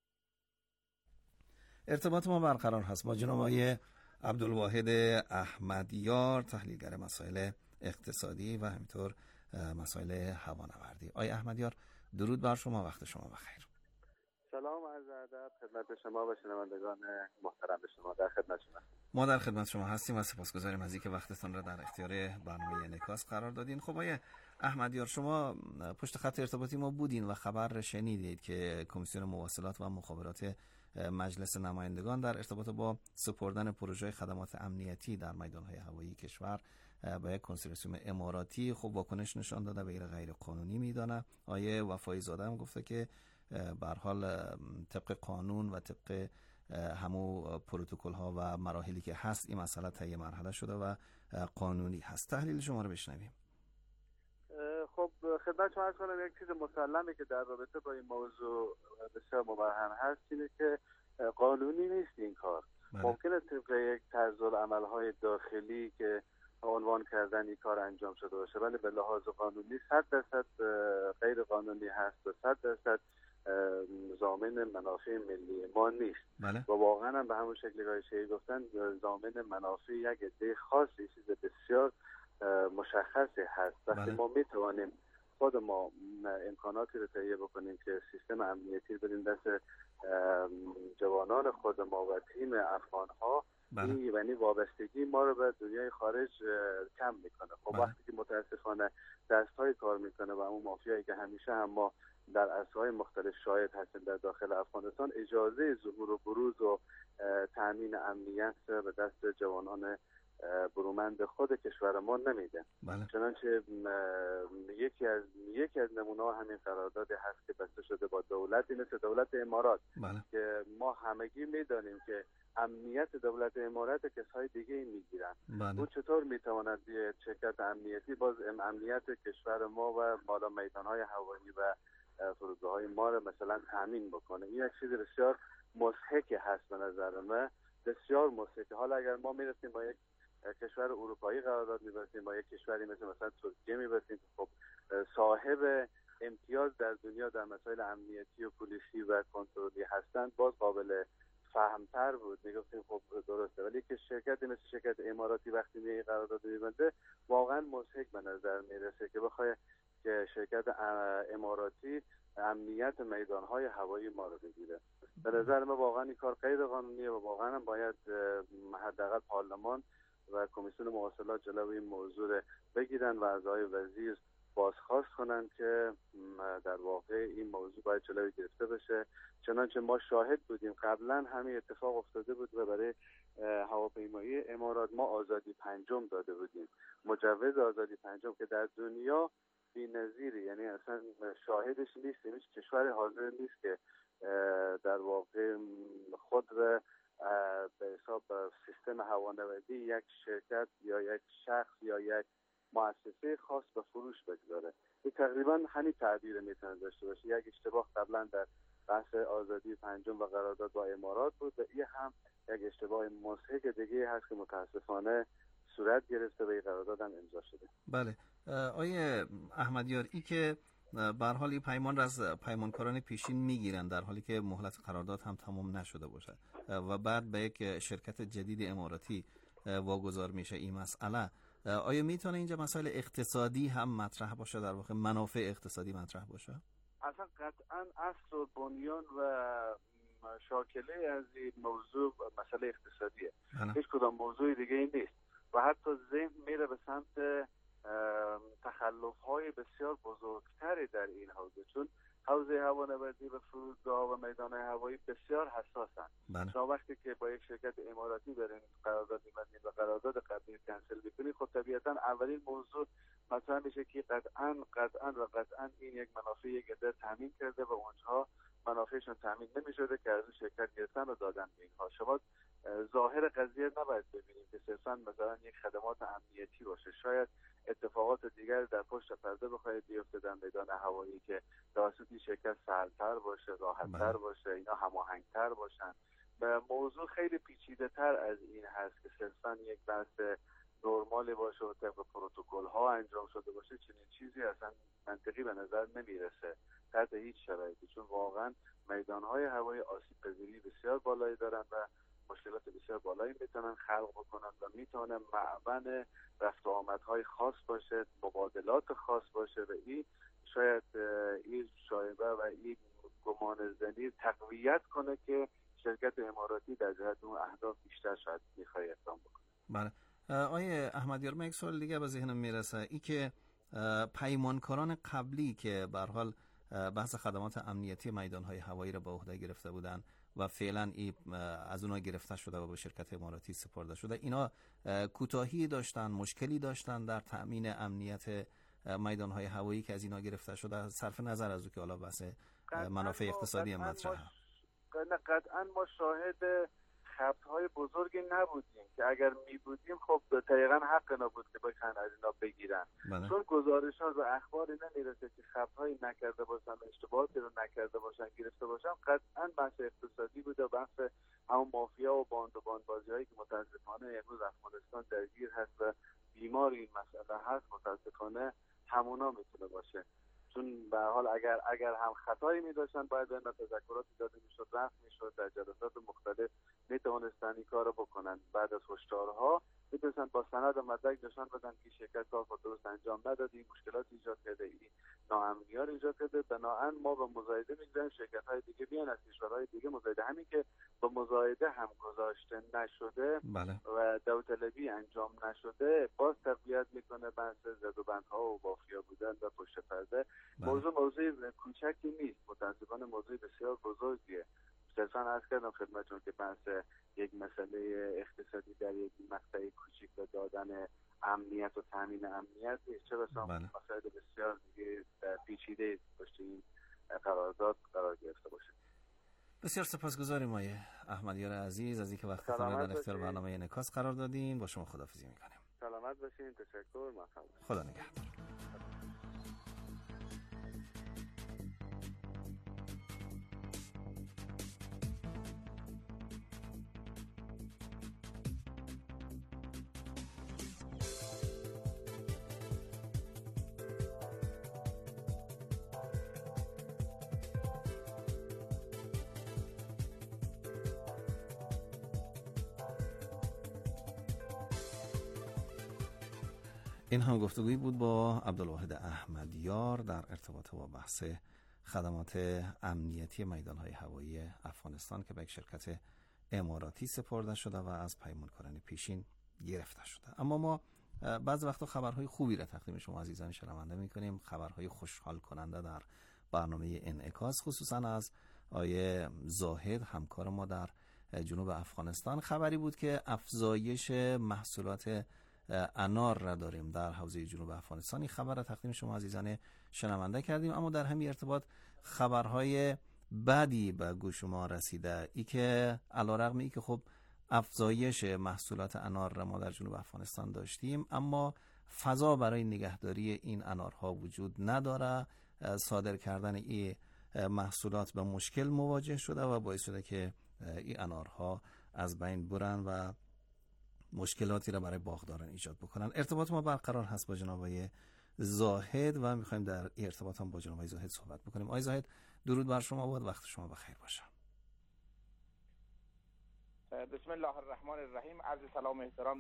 ارتباط ما برقرار هست با جناب آقای عبدالواحد احمدیار تحلیلگر مسائل اقتصادی و همینطور مسائل هوانوردی. آقای احمدیار درود بر شما، وقت شما بخیر.
سلام، عرض ادب خدمت شما و شنوندگان محترم شما. در خدمت شما.
ما در خدمت شما هستیم و سپاسگزاریم از اینکه وقتتون را در اختیار برنامه انعکاس قرار دادین. خب آقای احمدیار، شما پشت خط ارتباطی ما بودین و خبر شنیدید که کمیسیون مواصلات و مخابرات مجلس نمایندگان در ارتباط با سپردن پروژه خدمات امنیتی در میدان‌های هوایی کشور به یک کنسورسیوم اماراتی خب واکنش نشان داده و غیر غیر قانونی میدانه. آیه وفایی زاده هم گفته که به هر حال طبق قانون و طبق همو پروتکل ها و مراحلی که هست این مسئله طی مرحله شده و قانونی هست. تحلیل شما رو بشنویم.
خب خدمت شما عرض کنم، یک چیز مسلمه که در رابطه با این موضوع بسیار مبرهن هست اینه که قانونی نیست این کار. بله. ممکنه طبق یک طرز العمل‌های داخلی که عنوان کردن این کار انجام شده باشه، ولی به لحاظ قانونی صد درصد غیر قانونی هست و صد درصد ضامن منافع ملی ما نیست.
بله.
و واقعا هم به همون شکلی که شیعی گفتن ضامن منافع یک عده خاصی چیز بسیار مشخصی هست. وقتی
بله.
ما میتوانیم خود ما امکاناتی رو تهیه بکنیم که سیستم امنیتی بدیم دست جوانان خود ما و تیم افغان ها،
بله.
این یعنی وابستگی ما رو به دنیای خارج کم میکنه. خب
بله.
وقتی که متاسفانه دستهای کار میکنه و اون مافیایی که همیشه هم ما در عرصه‌های مختلف شاهد هستیم در داخل افغانستان، اجازه ظهور و بروز و تامین امنیت به دست جوانان برومند خود کشور ما نمیده.
بله.
چنانچه یکی از یکی از نمونه‌ها همین قراردادی هست که بسته شده با دولتی مثل دولت امارات.
بله.
که ما همگی میدانیم که امنیت دولت امارات کسای دیگه میگیرن.
بله.
او چطور میتواند شرکت امنیتی باز امنیت کشور ما و بالا میدانهای هوایی و فرودگاه‌های ما رو مثلا تامین بکنه؟ این یک چیز بسیار مضحک هست به نظر من، بسیار مضحک. حالا اگر ما میرسیم با یک کشور اروپایی قرارداد می‌بستیم، با یک کشوری مثل مثلا ترکیه می‌بستیم، خب صاحب امتیاز در دنیا در مسائل امنیتی و پلیسی و کنترلی هستند، باز قابل فهمتر بود، میگفتیم خب درسته. ولی که شرکتی مثل شرکت اماراتی وقتی می قرارداد می‌بنده واقعا مضحک به نظر میرسه که بخواد که شرکت اماراتی امنیت میدانهای هوایی ما رو بگیره. به نظر من واقعا این کار غیر قانونیه و واقعا هم باید حداقل پارلمان و کمیسیون مواصلات جلوی این موضوع بگیرن و اعضای وزیر بازخواست کنن که در واقع این موضوع باید جلوی گرفته بشه. چنانچه ما شاهد بودیم قبلا همین اتفاق افتاده بود و برای هواپیمایی امارات ما آزادی پنجم داده بودیم، مجوز آزادی پنجم که در دنیا بی‌نظیره، یعنی اصلا شاهدش نیست، هیچ کشور حاضر نیست که در واقع خود به به حساب سیستم هوانوردی یک شرکت یا یک شخص یا یک مؤسسه خاص به فروش بگذاره. این تقریبا همین تعبیر میتونه داشته باشه. یک اشتباه قبلا در بحث آزادی پنجم و قرارداد با امارات بود و این هم یک اشتباه مضحک دیگه هست که متاسفانه صورت گرفته و این قرارداد هم امضا شده.
بله. آیه احمدیار، ای که به هر حال این پیمان را از پیمانکاران پیشین میگیرن در حالی که مهلت قرارداد هم تمام نشده باشد و بعد به یک شرکت جدید اماراتی واگذار میشه این مسئله، آیا میتونه اینجا مسائل اقتصادی هم مطرح باشه، در واقع منافع اقتصادی مطرح باشه؟
اصلا قطعا اصل و بنیان و شاکله از این موضوع مسئله اقتصادیه. هیچ کدام موضوع دیگه این نیست و حتی ذهن میره به سمت تخلف‌های بسیار بزرگتری در این حوزه، چون حوزه هوانوردی و فرودگاه و میدان‌های هوایی بسیار حساسن. شما وقتی که با یک شرکت اماراتی برین قرارداد می‌بندید و قرارداد قبلی کنسل می‌کنید، خب طبیعتاً اولین موضوع مثلا میشه که قطعاً قطعاً و قطعاً این یک منافع یک عده تامین کرده و اونجا منافعشون تامین نمی‌شده که از اون شرکت گرفتن و دادن به اینها. شما ظاهر قضیه نباید ببینید که صرفاً مثلا یک خدمات امنیتی باشه، شاید اتفاقات دیگر در پشت پرده بخواید بیفته در میدان هوایی که توسط این شرکت سهل‌تر باشه، راحت‌تر باشه، اینا هماهنگ‌تر باشن. موضوع خیلی پیچیده‌تر از این هست که صرفاً یک بحث نرمالی باشه و طبق پروتکل‌ها انجام شده باشه. چنین چیزی اصلا منطقی به نظر نمیرسه تحت هیچ شرایطی، چون واقعاً میدان‌های هوایی آسیب‌پذیری بسیار بالایی دارن و مشکلات بسیار بالایی میتونن خلق بکنن و میتونن معون رفت و آمدهای خاص باشه، مبادلات خاص باشه و این شاید این شایبه و این گمان زنی تقویت کنه که شرکت اماراتی در جهت اون اهداف بیشتر شاید میخوای اقدام بکنه.
بله. آیه احمدیار، من یک سوال دیگه به ذهنم میرسه، ای که پیمانکاران قبلی که به هر حال بحث خدمات امنیتی میدان‌های هوایی را به عهده گرفته بودند و فعلا ای از اونها گرفته شده و به شرکت اماراتی سپرده شده، اینا کوتاهی داشتن، مشکلی داشتن در تأمین امنیت میدان‌های هوایی که از اینا گرفته شده، صرف نظر از او که حالا بحث منافع اقتصادی مطرحه؟
قطعاً ما شاهد خبط‌های بزرگی نبودیم که اگر می بودیم خب دقیقاً حق نبود که بخوان از اینا بگیرن. بله. چون گزارش‌ها و اخباری نمیرسه که خبط‌هایی نکرده باشن، اشتباهاتی رو نکرده باشن، گرفته باشن. قطعاً بحث اقتصادی بوده و بحث همون مافیا و باند و باندبازی‌هایی که متأسفانه امروز افغانستان درگیر هست و بیمار این مسئله هست، متأسفانه همونا میتونه باشه. چون به حال اگر اگر هم خطایی می داشتن باید به تذکراتی داده میشد، رفع میشد، در جلسات مختلف می توانستن این کارو بکنن. بعد از هشدارها میتونستن با سند و مدرک نشان بدن که شرکت کار خود درست انجام نداده، این مشکلات ایجاد کرده، این ناامنی ها ایجاد کرده. بنابراین ما به مزایده میگذاریم شرکت های دیگه بیان از کشورهای دیگه مزایده، همین که با مزایده هم گذاشته نشده
بله.
و داوطلبی انجام نشده باز تقویت میکنه بحث زد و بندها و مافیا بودن و پشت پرده.
بله.
موضوع موضوع کوچکی نیست، متاسفانه موضوع بسیار بزرگیه. صرفاً عرض کردم خدمتتون که بحث یک مسئله اقتصادی در یک مقطع کوچیک و دادن امنیت و تامین امنیت نیست، چه بسا
بله.
مسائل بسیار دیگه پیچیده پشت این قرارداد قرار گرفته باشه.
بسیار سپاسگزاریم آقای احمدیار عزیز از اینکه وقتتون رو در اختیار برنامه انعکاس قرار دادین. با شما خداحافظی میکنیم.
سلامت باشین. تشکر. ممنون.
خدا نگهدار. این هم گفتگویی بود با عبدالواحد احمدیار در ارتباط با بحث خدمات امنیتی میدان‌های هوایی افغانستان که به یک شرکت اماراتی سپرده شده و از پیمانکاران پیشین گرفته شده. اما ما بعض وقتا خبرهای خوبی را تقدیم شما عزیزان شنونده می‌کنیم، خبرهای خوشحال کننده در برنامه انعکاس، خصوصا از آیه زاهد همکار ما در جنوب افغانستان. خبری بود که افزایش محصولات انار را داریم در حوزه جنوب افغانستان. این خبر را تقدیم شما عزیزان شنونده کردیم، اما در همین ارتباط خبرهای بعدی به گوش ما رسیده، ای که علیرغم ای که خب افزایش محصولات انار را ما در جنوب افغانستان داشتیم، اما فضا برای نگهداری این انارها وجود نداره. صادر کردن این محصولات به مشکل مواجه شده و باعث شده که این انارها از بین برن و مشکلاتی را برای باغداران ایجاد بکنن. ارتباط ما برقرار هست با جناب آقای زاهد و میخوایم در ارتباط هم با جناب آقای زاهد صحبت بکنیم. آقای زاهد درود بر شما بود، وقت شما بخیر باشه.
بسم الله الرحمن الرحیم. عرض سلام و احترام.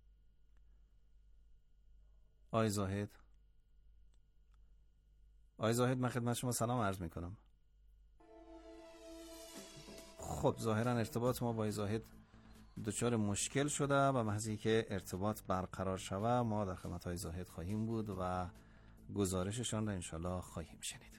آقای زاهد آقای زاهد من خدمت شما سلام عرض میکنم. خب ظاهرا ارتباط ما با آقای زاهد دچار مشکل شده و محض اینکه ارتباط برقرار شود ما در خدمت های زاهد خواهیم بود و گزارششان را انشالله خواهیم شنید.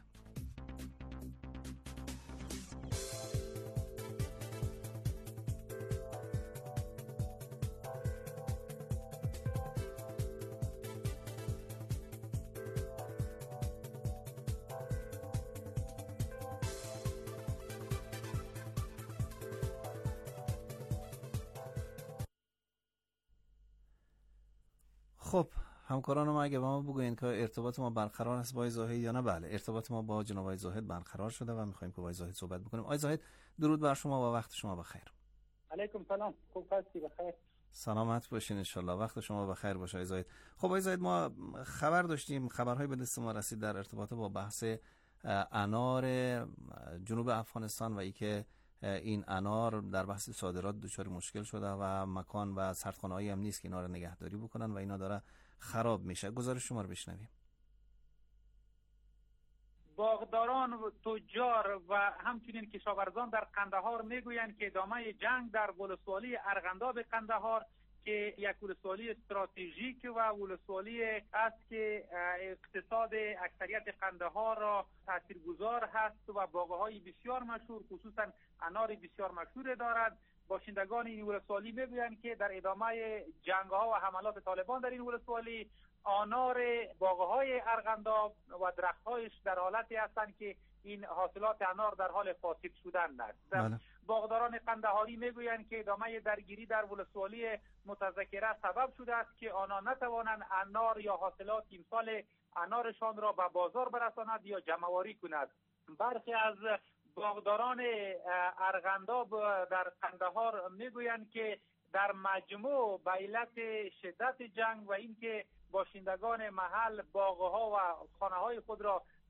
خب همکاران ما اگه با ما بگوین که ارتباط ما برقرار است با آقای زاهد یا نه. بله ارتباط ما با جناب آقای زاهد برقرار شده و می‌خوایم که با آقای زاهد صحبت بکنیم. آقای زاهد درود بر شما و وقت شما بخیر.
علیکم سلام. خوب هستی؟ بخیر.
سلامت باشین ان شاء الله. وقت شما بخیر باشه آقای زاهد. خب آقای زاهد ما خبر داشتیم، خبرهای به دست ما رسید در ارتباط با بحث انار جنوب افغانستان و اینکه این انار در بحث صادرات دچار مشکل شده و مکان و سردخانه‌ای هم نیست که اینا رو نگهداری بکنن و اینا داره خراب میشه. گزارش شما رو بشنویم.
باغداران و تجار و همچنین کشاورزان در قندهار میگویند که ادامه جنگ در ولسوالی ارغنداب قندهار که یک ولسوالی استراتژیک و ولسوالی است که اقتصاد اکثریت قندهار را تاثیرگذار هست و باغ‌های بسیار مشهور خصوصا انار بسیار مشهور دارد. باشندگان این ولسوالی میگویند که در ادامه جنگ‌ها و حملات طالبان در این ولسوالی انار باغ‌های ارغنداب و درخت‌هایش در حالتی هستند که این حاصلات انار در حال فاسد شدن است.
بله.
باغداران قندهاری میگویند که ادامه درگیری در ولسوالی متذکره سبب شده است که آنها نتوانند انار یا حاصلات امسال انارشان را به بازار برساند یا جمع‌آوری کند. برخی از باغداران ارغنداب در قندهار میگویند که در مجموع به علت شدت جنگ و اینکه باشندگان محل باغ‌ها و خانه‌های خود را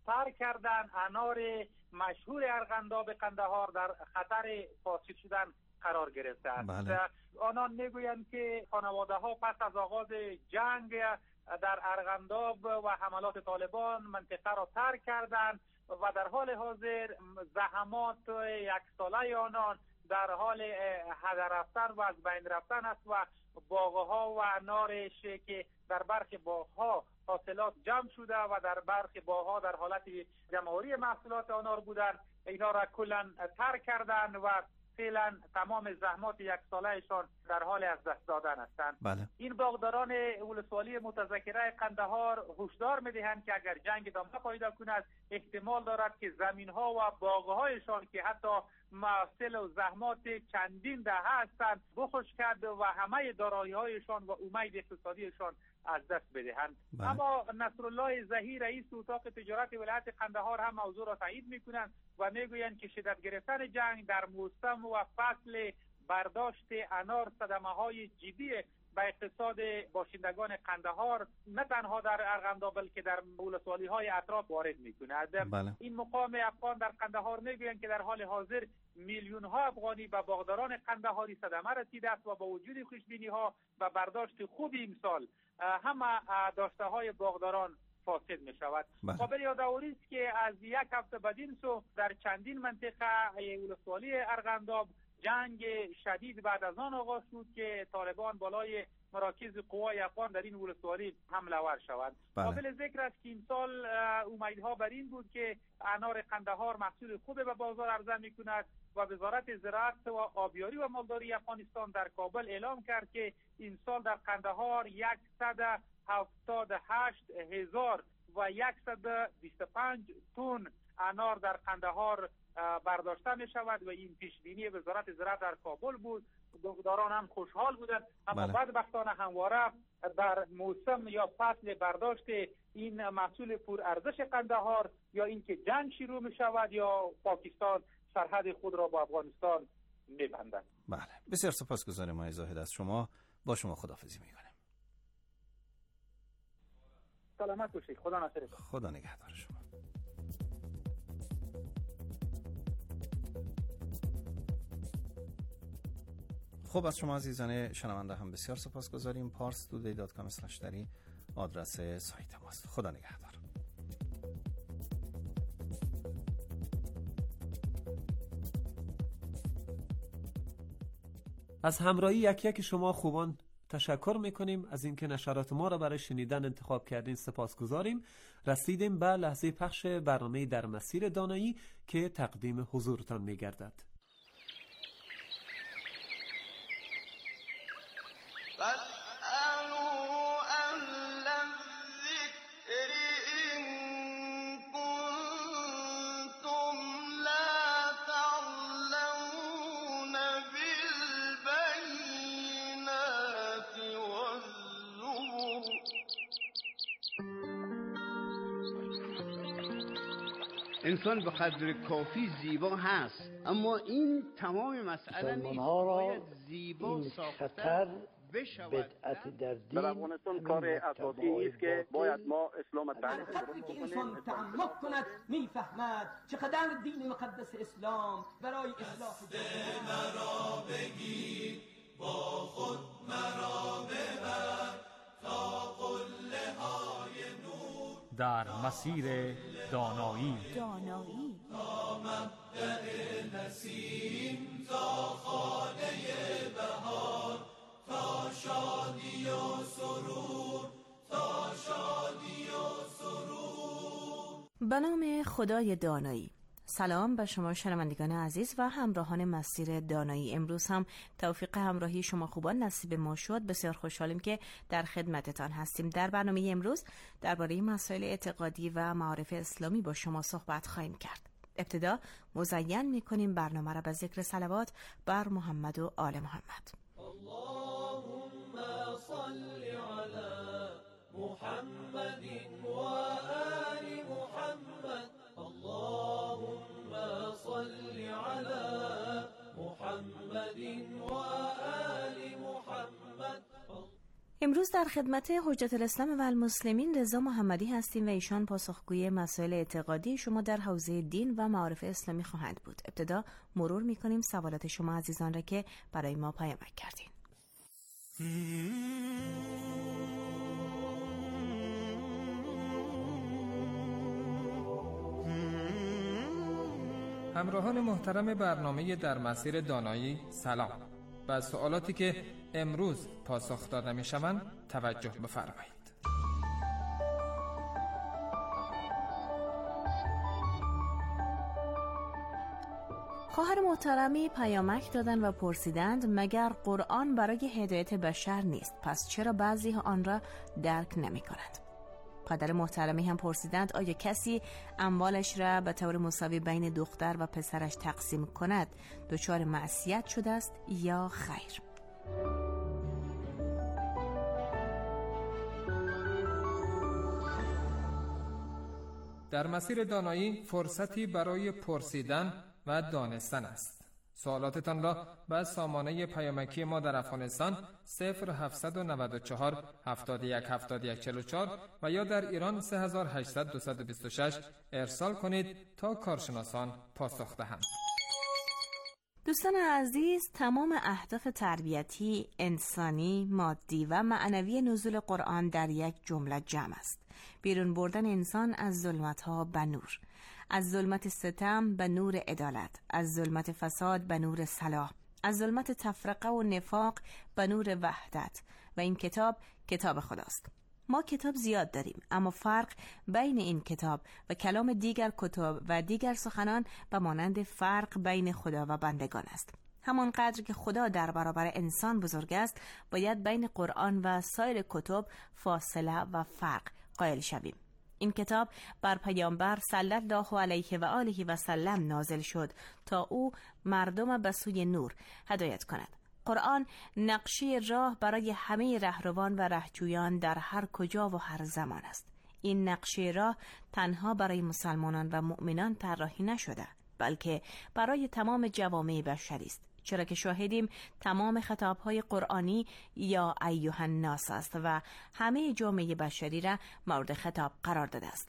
ترک کردن. انار مشهور ارغنداب قندهار در خطر فاسد شدن قرار گرفته است.
بله.
آنان میگویند که خانواده ها پس از آغاز جنگ در ارغنداب و حملات طالبان منطقه را ترک کردند و در حال حاضر زحمات یک ساله آنان در حال هدر رفتن و از بین رفتن است و باغها و انارش که در برخی باغها حاصلات جمع شده و در برخی باغها در حالت جمع‌آوری محصولات انار بودند، اینا را کلا ترک کردند و فعلا تمام زحمات یک سالهشان در حال از دست دادن هستند.
بله.
این باغداران ولسوالی متذکره قندهار هشدار میدهند که اگر جنگ ادامه پیدا کند احتمال دارد که زمین‌ها و باغ‌هایشان که حتی محصول و زحمات چندین دهه هستند بخشکد و همه دارایی‌هایشان و امید اقتصادیشان از دست بدهند.
بله.
اما نصرالله ظهیر رئیس اتاق تجارت ولایت قندهار هم موضوع را تایید میکنند و میگویند که شدت گرفتن جنگ در موسم و فصل برداشت انار صدمه‌های جدی به اقتصاد باشندگان قندهار نه تنها در ارغنداب بلکه در ولسوالی‌های اطراف وارد می‌کند.
بله.
این مقام افغان در قندهار میگویند که در حال حاضر میلیون ها افغانی به باغداران قندهاری صدمه رسیده است و با وجود خوشبینی‌ها و برداشت خوب امسال همه داشته های باغداران فاسد می شود. قابل یادآوری است که از یک هفته بدین سو در چندین منطقه ولسوالی ارغنداب جنگ شدید بعد از آن آغاز شد که طالبان بالای مراکز قوای افغان در این ولسوالی حمله ور شود. قابل ذکر است که این سال امیدها بر این بود که انار قندهار محصول خوب به بازار عرضه می کند و وزارت زراعت و آبیاری و مالداری افغانستان در کابل اعلام کرد که این سال در قندهار صد و هفتاد و هشت هزار و صد و بیست و پنج تن انار در قندهار برداشته می شود و این پیش بینی وزارت زراعت در کابل بود. باغداران هم خوشحال بودند، اما
بله.
بدبختانه همواره در موسم یا فصل برداشت این محصول پر ارزش قندهار یا اینکه جنگ شروع می شود یا پاکستان سرحد خود را با افغانستان می‌بندند.
بله، بسیار سپاسگزارم آقای زاهد. از شما با شما خداحافظی می‌کنم.
سلامت باشید. خدا نصرتون.
خدا نگهدار شما. خب از شما عزیزان شنونده هم بسیار سپاسگزاریم. پارس تودی دات کام اسلش دری آدرس سایت ماست. خدا نگهدار.
از همراهی یک یک شما خوبان تشکر میکنیم. از اینکه نشرات ما را برای شنیدن انتخاب کردین سپاسگزاریم. رسیدیم به لحظه پخش برنامه در مسیر دانایی که تقدیم حضورتان میگردد.
انسان به قدر کافی زیبا هست، اما این تمام مسئله نیست. باید زیبا ساختن بشود.
در افغانستان کار اساسی است که باید ما اسلام تعریف درست
که انسان تعمق کند میفهمد چقدر دین مقدس اسلام برای اصلاح جامعه مرا بگیر، با خود مرا ببر تا قله های نور
در مسیر دانایی.
دانایی
تا مبدأ نسیم تا خانه بهار تا شادی و سرور تا شادی و سرور.
به نام خدای دانایی. سلام به شما شنوندگان عزیز و همراهان مسیر دانایی. امروز هم توفیق همراهی شما خوبان نصیب ما شد. بسیار خوشحالیم که در خدمتتان هستیم. در برنامه امروز درباره مسائل اعتقادی و معارف اسلامی با شما صحبت خواهیم کرد. ابتدا مزین می‌کنیم برنامه را به ذکر صلوات بر محمد و آل محمد.
اللهم صل علی محمد و آل محمد. اللهم صل علی محمد و آل محمد.
امروز در خدمت حجت الاسلام و المسلمین رضا محمدی هستیم و ایشان پاسخگوی مسائل اعتقادی شما در حوزه دین و معارف اسلامی خواهند بود. ابتدا مرور می‌کنیم سوالات شما عزیزان را که برای ما پیامک کردین.
همراهان محترم برنامه در مسیر دانایی سلام. و سوالاتی که امروز پاسخ داده می شوند توجه بفرمایید.
خواهر محترمی پیامک دادن و پرسیدند مگر قرآن برای هدایت بشر نیست، پس چرا بعضی ها آن را درک نمی کنند؟ پدر محترمی هم پرسیدند آیا کسی اموالش را به طور مساوی بین دختر و پسرش تقسیم کند دچار معصیت شده است یا خیر؟
در مسیر دانایی فرصتی برای پرسیدن و دانستن است. سوالاتتان را به سامانه پیامکی ما در افغانستان صفر هفت نه چهار هفتاد و یک هفتاد و یک چهل و چهار و یا در ایران سه هزار و هشتصد دویست و بیست و شش ارسال کنید تا کارشناسان پاسخ دهند.
دوستان عزیز، تمام اهداف تربیتی، انسانی، مادی و معنوی نزول قرآن در یک جمله جمع است. بیرون بردن انسان از ظلمت‌ها به نور، از ظلمت ستم به نور عدالت، از ظلمت فساد به نور صلاح، از ظلمت تفرقه و نفاق به نور وحدت. و این کتاب کتاب خداست. ما کتاب زیاد داریم، اما فرق بین این کتاب و کلام دیگر کتاب و دیگر سخنان به مانند فرق بین خدا و بندگان است. همانقدر که خدا در برابر انسان بزرگ است، باید بین قرآن و سایر کتب فاصله و فرق قائل شویم. این کتاب بر پیامبر صلی الله علیه و آله و سلم نازل شد تا او مردم به سوی نور هدایت کند. قرآن نقشه راه برای همه رهروان و رهجویان در هر کجا و هر زمان است. این نقشه راه تنها برای مسلمانان و مؤمنان طراحی نشده، بلکه برای تمام جوامع بشری است، چرا که شاهدیم تمام خطاب‌های قرآنی یا ایها الناس است و همه جامعه بشری را مورد خطاب قرار داده است.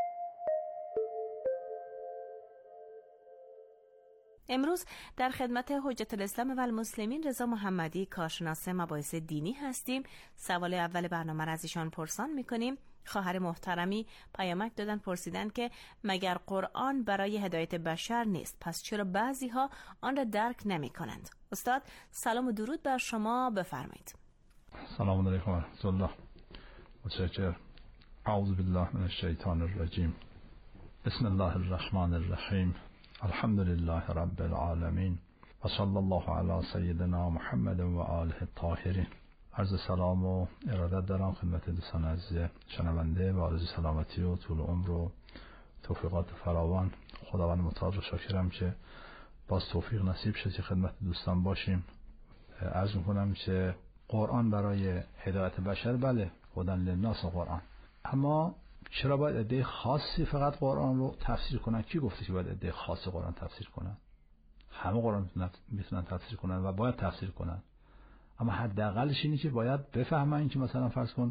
امروز در خدمت حجت الاسلام و المسلمین رضا محمدی، کارشناس مباحث دینی هستیم. سوال اول برنامه را از ایشان پرسان می‌کنیم. خواهر محترمی پیامک دادن پرسیدن که مگر قرآن برای هدایت بشر نیست، پس چرا بعضی ها آن را درک نمی کنند؟ استاد سلام و درود بر شما، بفرمایید.
سلام علیکم و رحمت الله. متشکرم. اعوذ بالله من الشیطان الرجیم. بسم الله الرحمن الرحیم. الحمد لله رب العالمین و صلی الله علی سیدنا محمد و آله الطاهرین. عرض سلام و ارادت دارم خدمت دوستان عزیز شنونده و آرزوی سلامتی و طول عمر و توفیقات فراوان. خداوند متعال رو شاکرم که باز توفیق نصیب شد که خدمت دوستان باشیم. عرض میکنم که قرآن برای هدایت بشر، بله، هدن للناس قرآن، اما چرا باید عده خاصی فقط قرآن رو تفسیر کنن؟ کی گفته که باید عده خاص قرآن تفسیر کنن؟ همه قرآن میتونن تفسیر کنن و باید تفسیر کنن، اما حداقلش اینه که باید بفهمن که مثلا فرض کن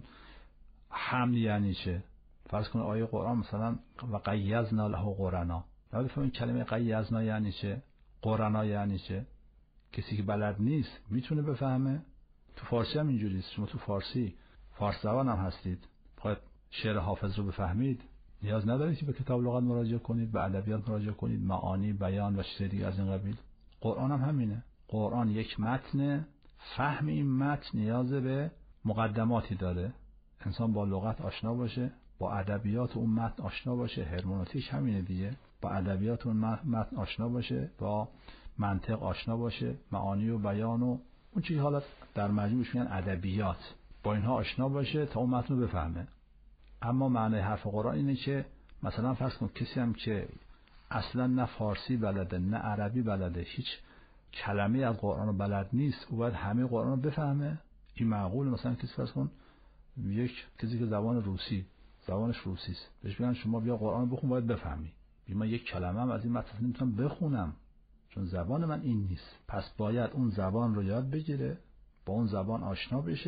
حمل یعنی چه. فرض کن آیه قرآن مثلا و قیضنا له قرنا، باید بفهمن کلمه قیضنا یعنی چه، قرنا یعنی چه. کسی که بلد نیست میتونه بفهمه. تو فارسی هم اینجوریه. شما تو فارسی فارس زبان هم هستید، باید شعر حافظ رو بفهمید، نیاز ندارید که به کتاب لغت مراجعه کنید، به ادبیات مراجعه کنید، معانی، بیان و چیز دیگه از این قبیل. قرآن هم همینه. قرآن یک متن، فهم این متن نیاز به مقدماتی داره. انسان با لغت آشنا باشه، با ادبیات اون متن آشنا باشه. هرمنوتیک همینه دیگه، با ادبیات اون متن آشنا باشه، با منطق آشنا باشه، معانی و بیان و اون چیزی حالا در مجموعش میگن ادبیات، با اینها آشنا باشه تا اون متن رو بفهمه. اما معنی حرف قرآن اینه که مثلا فرض کن کسی هم که اصلا نه فارسی بلده نه عربی بلده، هیچ کلمه از قرآن رو بلد نیست، او باید همه قرآن رو بفهمه؟ این معقول؟ مثلا کسی فرض کن یک کسی که زبان روسی، زبانش روسی است، بهش بگن شما بیا قرآن بخون، باید بفهمی. من یک کلمه هم از این متن نمیتونم بخونم چون زبان من این نیست. پس باید اون زبان رو یاد بگیره، با اون زبان آشنا بشه،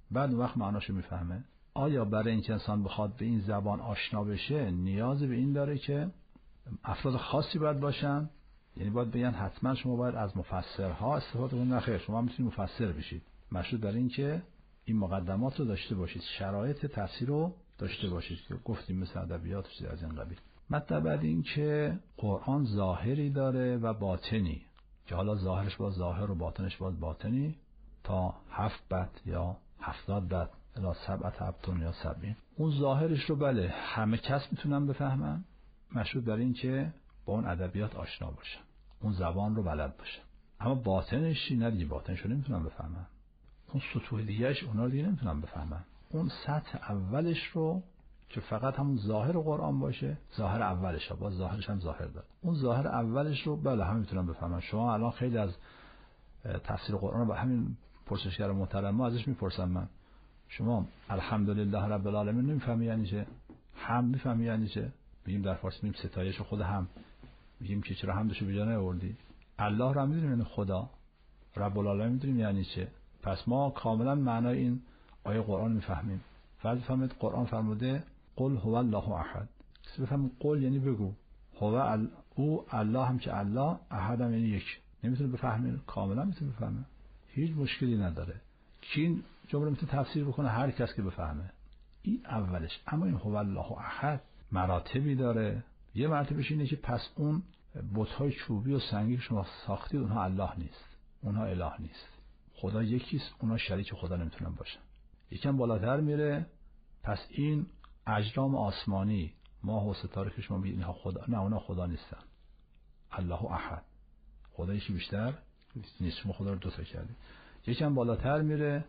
بعد وقت معناشو میفهمه. آیا برای اینکه انسان بخواد به این زبان آشنا بشه نیازی به این داره که افراد خاصی باید باشن؟ یعنی باید بگن حتما شما باید از مفسرها استفاده کنید؟ نه خیر، شما میتونید مفسر بشید. مشروط بر این که این مقدمات رو داشته باشید، شرایط تفسیر رو داشته باشید که گفتیم مثل ادبیات و چیز از این قبیل. مطلب بعد این که قرآن ظاهری داره و باطنی که حالا ظاهرش باید ظاهر و باطنش باید باطنی تا هفت بد یا هفتاد بد الی سبعت ابطن یا سبعین. اون ظاهرش رو بله همه کس میتونن بفهمن، مشروط بر این که با اون ادبیات آشنا باشن، اون زبان رو بلد باشن. اما باطنش نه دیگه، باطنش رو نمیتونن بفهمن. اون سطوح دیگهش اونا رو دیگه نمیتونن بفهمن. اون سطح اولش رو که فقط همون ظاهر قرآن باشه، ظاهر اولش ها، با ظاهرش هم ظاهر داره، اون ظاهر اولش رو بله هم میتونن بفهمن. شما الان خیلی از تفسیر قرآن رو با همین پرسشگر محترم ما ازش میپرسم، من شما الحمدلله رب العالمین نمیفهمی یعنی چه؟ هم میفهمی یعنی چه؟ میگیم در فارسی میگیم ستایش خود هم، میگیم که چرا حمدشو به جا نیاوردی؟ الله رو هم میدونیم یعنی خدا، رب العالمین میدونیم یعنی چه. پس ما کاملا معنای این آیه قرآن میفهمیم. فرض بفهمید قرآن فرموده قل هو الله احد، کسی بفهمید قل یعنی بگو، هو ال... او الله هم که الله، احد هم یعنی یک. نمیتونه بفهمه؟ کاملا میتونه بفهمه، هیچ مشکلی نداره. کی این جمله میتونه تفسیر بکنه؟ هر کس که بفهمه. این اولش. اما این هو الله احد مراتبی داره. یه مرتبهش اینه که پس اون بت‌های چوبی و سنگی که شما ساختید اونها الله نیست، اونها اله نیست، خدا یکیست، اونها شریک خدا نمیتونن باشن. یکم بالاتر میره، پس این اجرام آسمانی، ماه و ستاره که شما میگید اینها خدا، نه اونها خدا نیستن. الله احد، خدا یکی بیشتر نیست، شما خدا رو دو تا کردید. یکم بالاتر میره،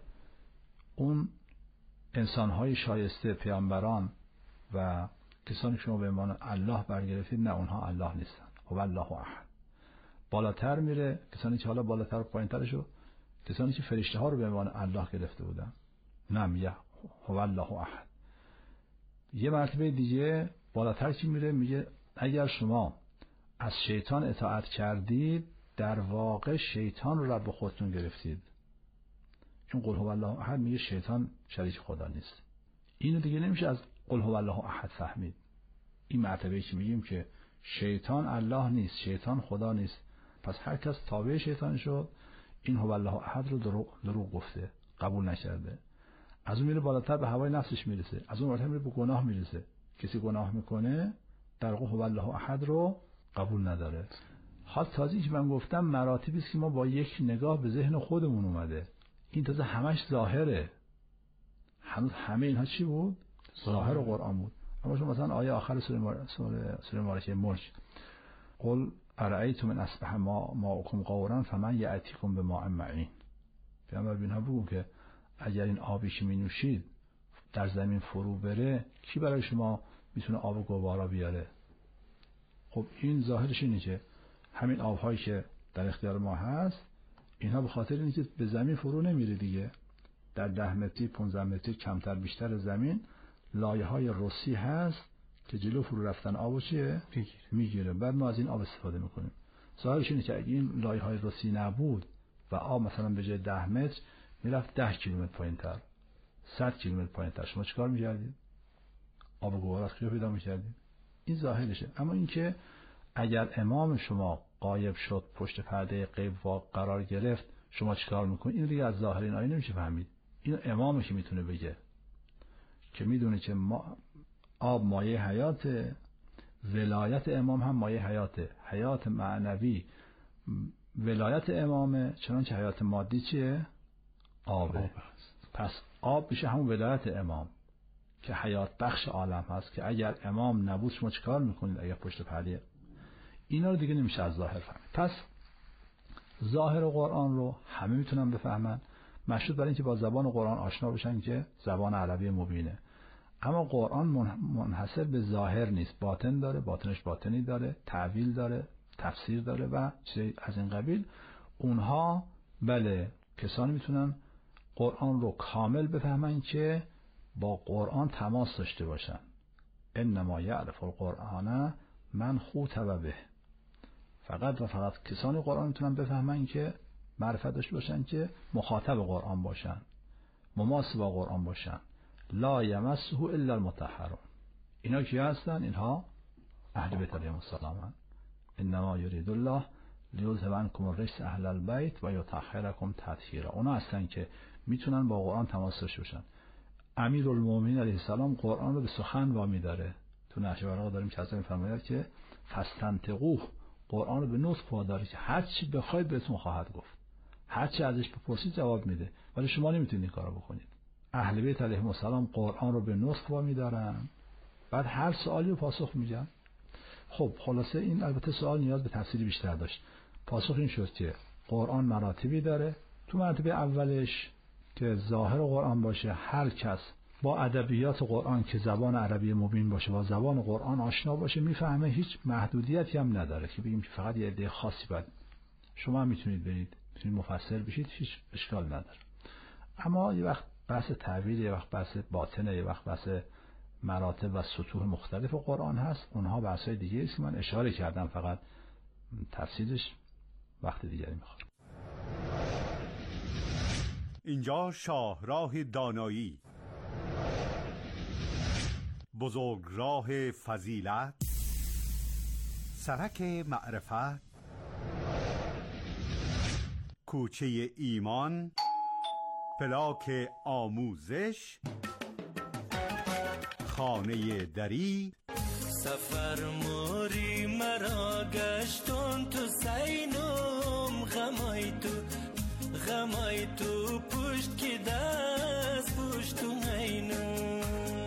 اون انسان‌های شایسته، پیامبران و کسانی که شما به عنوان الله برگرفتید، نه اونها الله نیستن، هو الله احد. بالاتر میره، کسانی که حالا بالاتر و پایین‌ترشو، کسانی که فرشته ها رو به عنوان الله گرفته بودن، نه میگه هو الله احد. یه مرتبه دیگه بالاتر چی میره؟ میگه اگر شما از شیطان اطاعت کردید در واقع شیطان رو رب خودتون گرفتید، چون قل هو الله احد میگه شیطان شریک خدا نیست. اینو دیگه نمیشه از قل هو الله احد فهمید. این مرتبه که میگیم که شیطان الله نیست، شیطان خدا نیست، پس هر کس تابع شیطان شد، این هو الله احد رو دروغ, دروغ گفته، قبول نکرده. از اون میره بالاتر به هوای نفسش میرسه، از اون بالاتر میره به گناه میرسه. کسی گناه میکنه در واقع هو الله احد رو قبول نداره. حال تازه که من گفتم مراتبی است که ما با یک نگاه به ذهن خودمون اومده. این تازه همش ظاهره. هنوز همه اینها چی بود؟ ظاهر قرآن بود. اما شما مثلا آیه آخر سوره مار... سوره سوره مبارکه ملک، قل ارایتم من اصبح ما ماءکم غورا فمن یاتیکم بماء معین. پیامبر بینها بگو که اگر این آبی که می نوشید در زمین فرو بره، کی برای شما میتونه آب گوارا بیاره؟ خب این ظاهرش اینه که همین آبهایی که در اختیار ما هست، اینها به خاطر اینه که به زمین فرو نمیره دیگه. در ده متری پانزده متری کمتر بیشتر زمین لایه های رسی هست که جلو فرو رفتن آبو چیه؟ میگیره. بعد ما از این آب استفاده میکنیم. ظاهرش اینه که اگه این لایه های رسی نبود و آب مثلا به جای ده متر میرفت ده کیلومتر پایینتر، صد کیلومتر پایینتر، شما چیکار میکردید؟ آب گوارا از کجا پیدا میکردید؟ این ظاهرشه. اما اینکه اگر امام شما غایب شد، پشت پرده غیب قرار گرفت، شما چیکار میکنید؟ این دیگه از ظاهر این آیه نمیشه فهمید. اینو امامه که میتونه بگه، که میدونه که ما آب مایه حیاته، ولایت امام هم مایه حیاته، حیات معنوی ولایت امامه، چنانچه حیات مادی چیه؟ آبه. پس آب میشه همون ولایت امام که حیات بخش عالم هست، که اگر امام نبود شما چیکار میکنید؟ اگر پشت پرده، اینا رو دیگه نمیشه از ظاهر فهمید. پس ظاهر قرآن رو همه میتونن بفهمن، مشروط بر اینکه با زبان قرآن آشنا بشن که زبان عربی مبینه. اما قرآن منحصر به ظاهر نیست، باطن داره، باطنش باطنی داره، تعویل داره، تفسیر داره و چیزی از این قبیل. اونها بله کسانی میتونن قرآن رو کامل بفهمن که با قرآن تماس داشته باشن. انما یعرف القرآن من خوطب به. فقط و فقط کسانی قرآن میتونن بفهمن که معرفت داشته باشن که مخاطب قرآن باشن. مماس با قرآن باشن لا یمسه الا المطهرون. اینا کی هستن؟ اینها اهل بیت علیهم السلام. انما یرید الله لیذهب عنکم الرجس اهل البیت و یطهرکم تطهیرا. اونا هستن که میتونن با قرآن تماس داشته باشن. امیرالمومنین علیه السلام قرآن رو به سخن وامی داره. تو نهج البلاغه داریم که حضرت میفرماید که فاستنطقوه، قرآن رو به نطق واداری که هر چی بخواید بهتون خواهد گفت، هر چی ازش بپرسید جواب میده، ولی شما نمیتونید این کارو بکنید. اهل بیت علیهم السلام قرآن رو به نطق وامی دارن، بعد هر سوالی رو پاسخ میدن. خب خلاصه این البته سوال نیاز به تفسیر بیشتر داشت. پاسخ این شد که قرآن مراتبی داره. تو مرتبه اولش که ظاهر قرآن باشه، هر کس با ادبیات قرآن که زبان عربی مبین باشه، با زبان قرآن آشنا باشه، میفهمه. هیچ محدودیتی هم نداره که بگیم فقط یه عده خاصی باید. شما میتونید برید میتونید مفسر بشید، هیچ اشکال نداره. اما یه وقت بحث تعبیر، یه وقت بحث باطنه، یه وقت بحث مراتب و سطوح مختلف قرآن هست. اونها بحث‌های دیگه است که من اشاره کردم، فقط تفصیلش وقت دیگری میخواد.
اینجا شاهراه دانایی، بزرگراه فضیلت، سرک معرفت، کوچه ایمان، پلاک آموزش، خانه دری.
سفر موری مرا گشتون تو سینم، غمای تو غمای تو پشت که دست پشت تو اینم.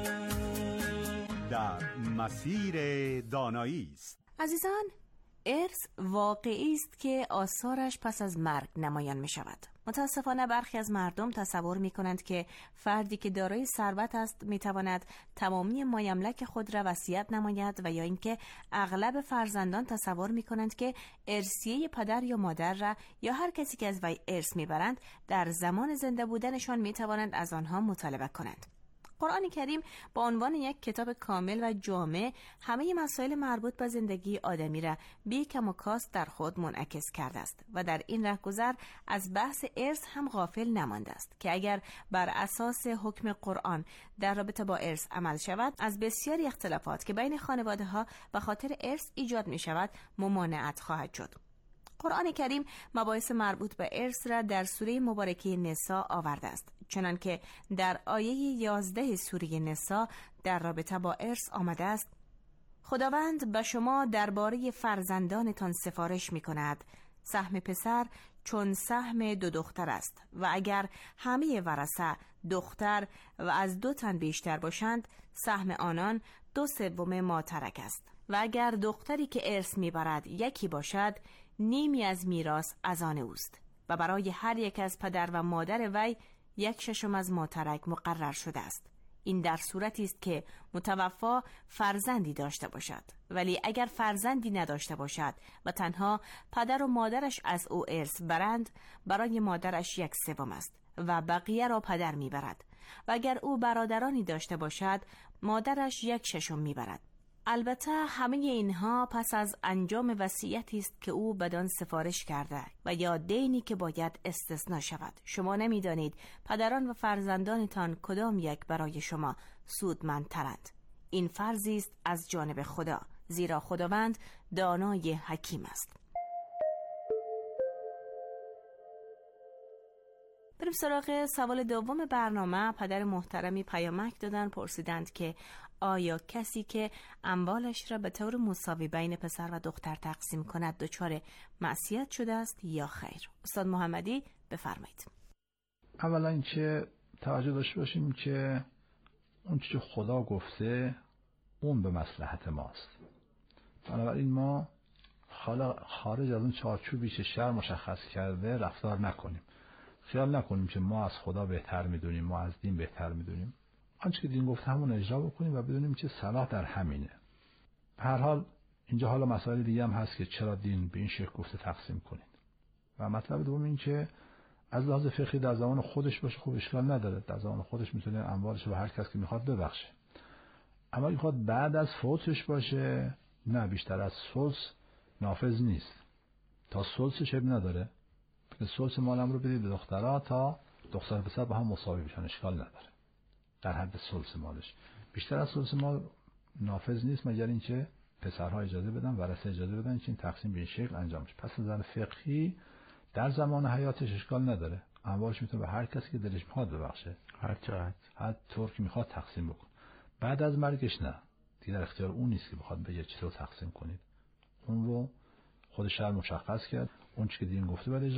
در مسیر دانایی است.
عزیزان، ارث واقعی است که آثارش پس از مرگ نمایان می شود. متاسفانه برخی از مردم تصور می کنند که فردی که دارای ثروت است می تواند تمامی مایملک خود را وصیت نماید، و یا اینکه اغلب فرزندان تصور می کنند که ارثیه پدر یا مادر را یا هر کسی که از وی ارث می برند در زمان زنده بودنشان می توانند از آنها مطالبه کنند. قرآن کریم با عنوان یک کتاب کامل و جامع همه مسائل مربوط به زندگی آدمی را بی کم و کاست در خود منعکس کرده است و در این رهگذر از بحث ارث هم غافل نمانده است که اگر بر اساس حکم قرآن در رابطه با ارث عمل شود، از بسیاری اختلافات که بین خانواده ها به خاطر ارث ایجاد می شود ممانعت خواهد شد. قرآن کریم مباحث مربوط به ارث را در سوره مبارکه نساء آورده است، چنانکه در آیه یازده سوره نساء در رابطه با ارث آمده است: خداوند به شما درباره فرزندانتان سفارش می کند. سهم پسر چون سهم دو دختر است و اگر همه ورثه دختر و از دو تن بیشتر باشند، سهم آنان دو سوم ما ترک است و اگر دختری که ارث میبرد یکی باشد، نیمی از میراث از آن اوست و برای هر یک از پدر و مادر وی یک ششم از ماترک مقرر شده است. این در صورتی است که متوفا فرزندی داشته باشد، ولی اگر فرزندی نداشته باشد و تنها پدر و مادرش از او ارث برند، برای مادرش یک سوم است و بقیه را پدر میبرد، و اگر او برادرانی داشته باشد، مادرش یک ششم میبرد. البته همه اینها پس از انجام وصیتی است که او بدان سفارش کرده و یا دینی که باید استثناء شود. شما نمیدانید پدران و فرزندانتان کدام یک برای شما سودمندترند. این فرضی است از جانب خدا، زیرا خداوند دانای حکیم است. بریم سراغ سوال دوم برنامه. پدر محترمی پیامک دادن، پرسیدند که آیا کسی که اموالش را به طور مساوی بین پسر و دختر تقسیم کند دچار معصیت شده است یا خیر؟ استاد محمدی بفرمایید.
اولا اینکه توجه داشته باشیم که اون چیزی خدا گفته اون به مصلحت ماست، بنابراین ما خارج از اون چارچوبی که شرع مشخص کرده رفتار نکنیم. خیال نکنیم که ما از خدا بهتر میدونیم، ما از دین بهتر میدونیم. آنچه که دین گفته همون اجرا بکنیم و بدونیم که صلاح در همینه. به هر حال اینجا حالا مسائل دیگه هم هست که چرا دین به این شکل گفته تقسیم کنید. و مطلب دوم این که از لحاظ فقهی در زمان خودش باشه خوب اشکال نداره، در زمان خودش میتونه اموالش رو هر کس که میخواد ببخشه. اما اگه خود بعد از فوتش باشه، نه، بیشتر از ثلث نافذ نیست. تا ثلثش اب نداره که ثلث مالم رو بدید به دخترها تا دختر پسر با هم مساوی بشن، اشکال نداره، در حد ثلث مالش. بیشتر از ثلث مال نافذ نیست مگر اینکه پسرها اجازه بدن، ورثه اجازه بدن که این تقسیم به این شکل انجام شه. پس از نظر فقهی در زمان حیاتش اشکال نداره، اموالش میتونه به هر کسی که دلش میخواد ببخشه،
هر جهت
هر طور که میخواد تقسیم بکن. بعد از مرگش نه، دیگه در اختیار اون نیست که بخواد بگه چطور تقسیم کنید، اون رو خود شرع مشخص کرد. اون چیزی که دین گفته بعد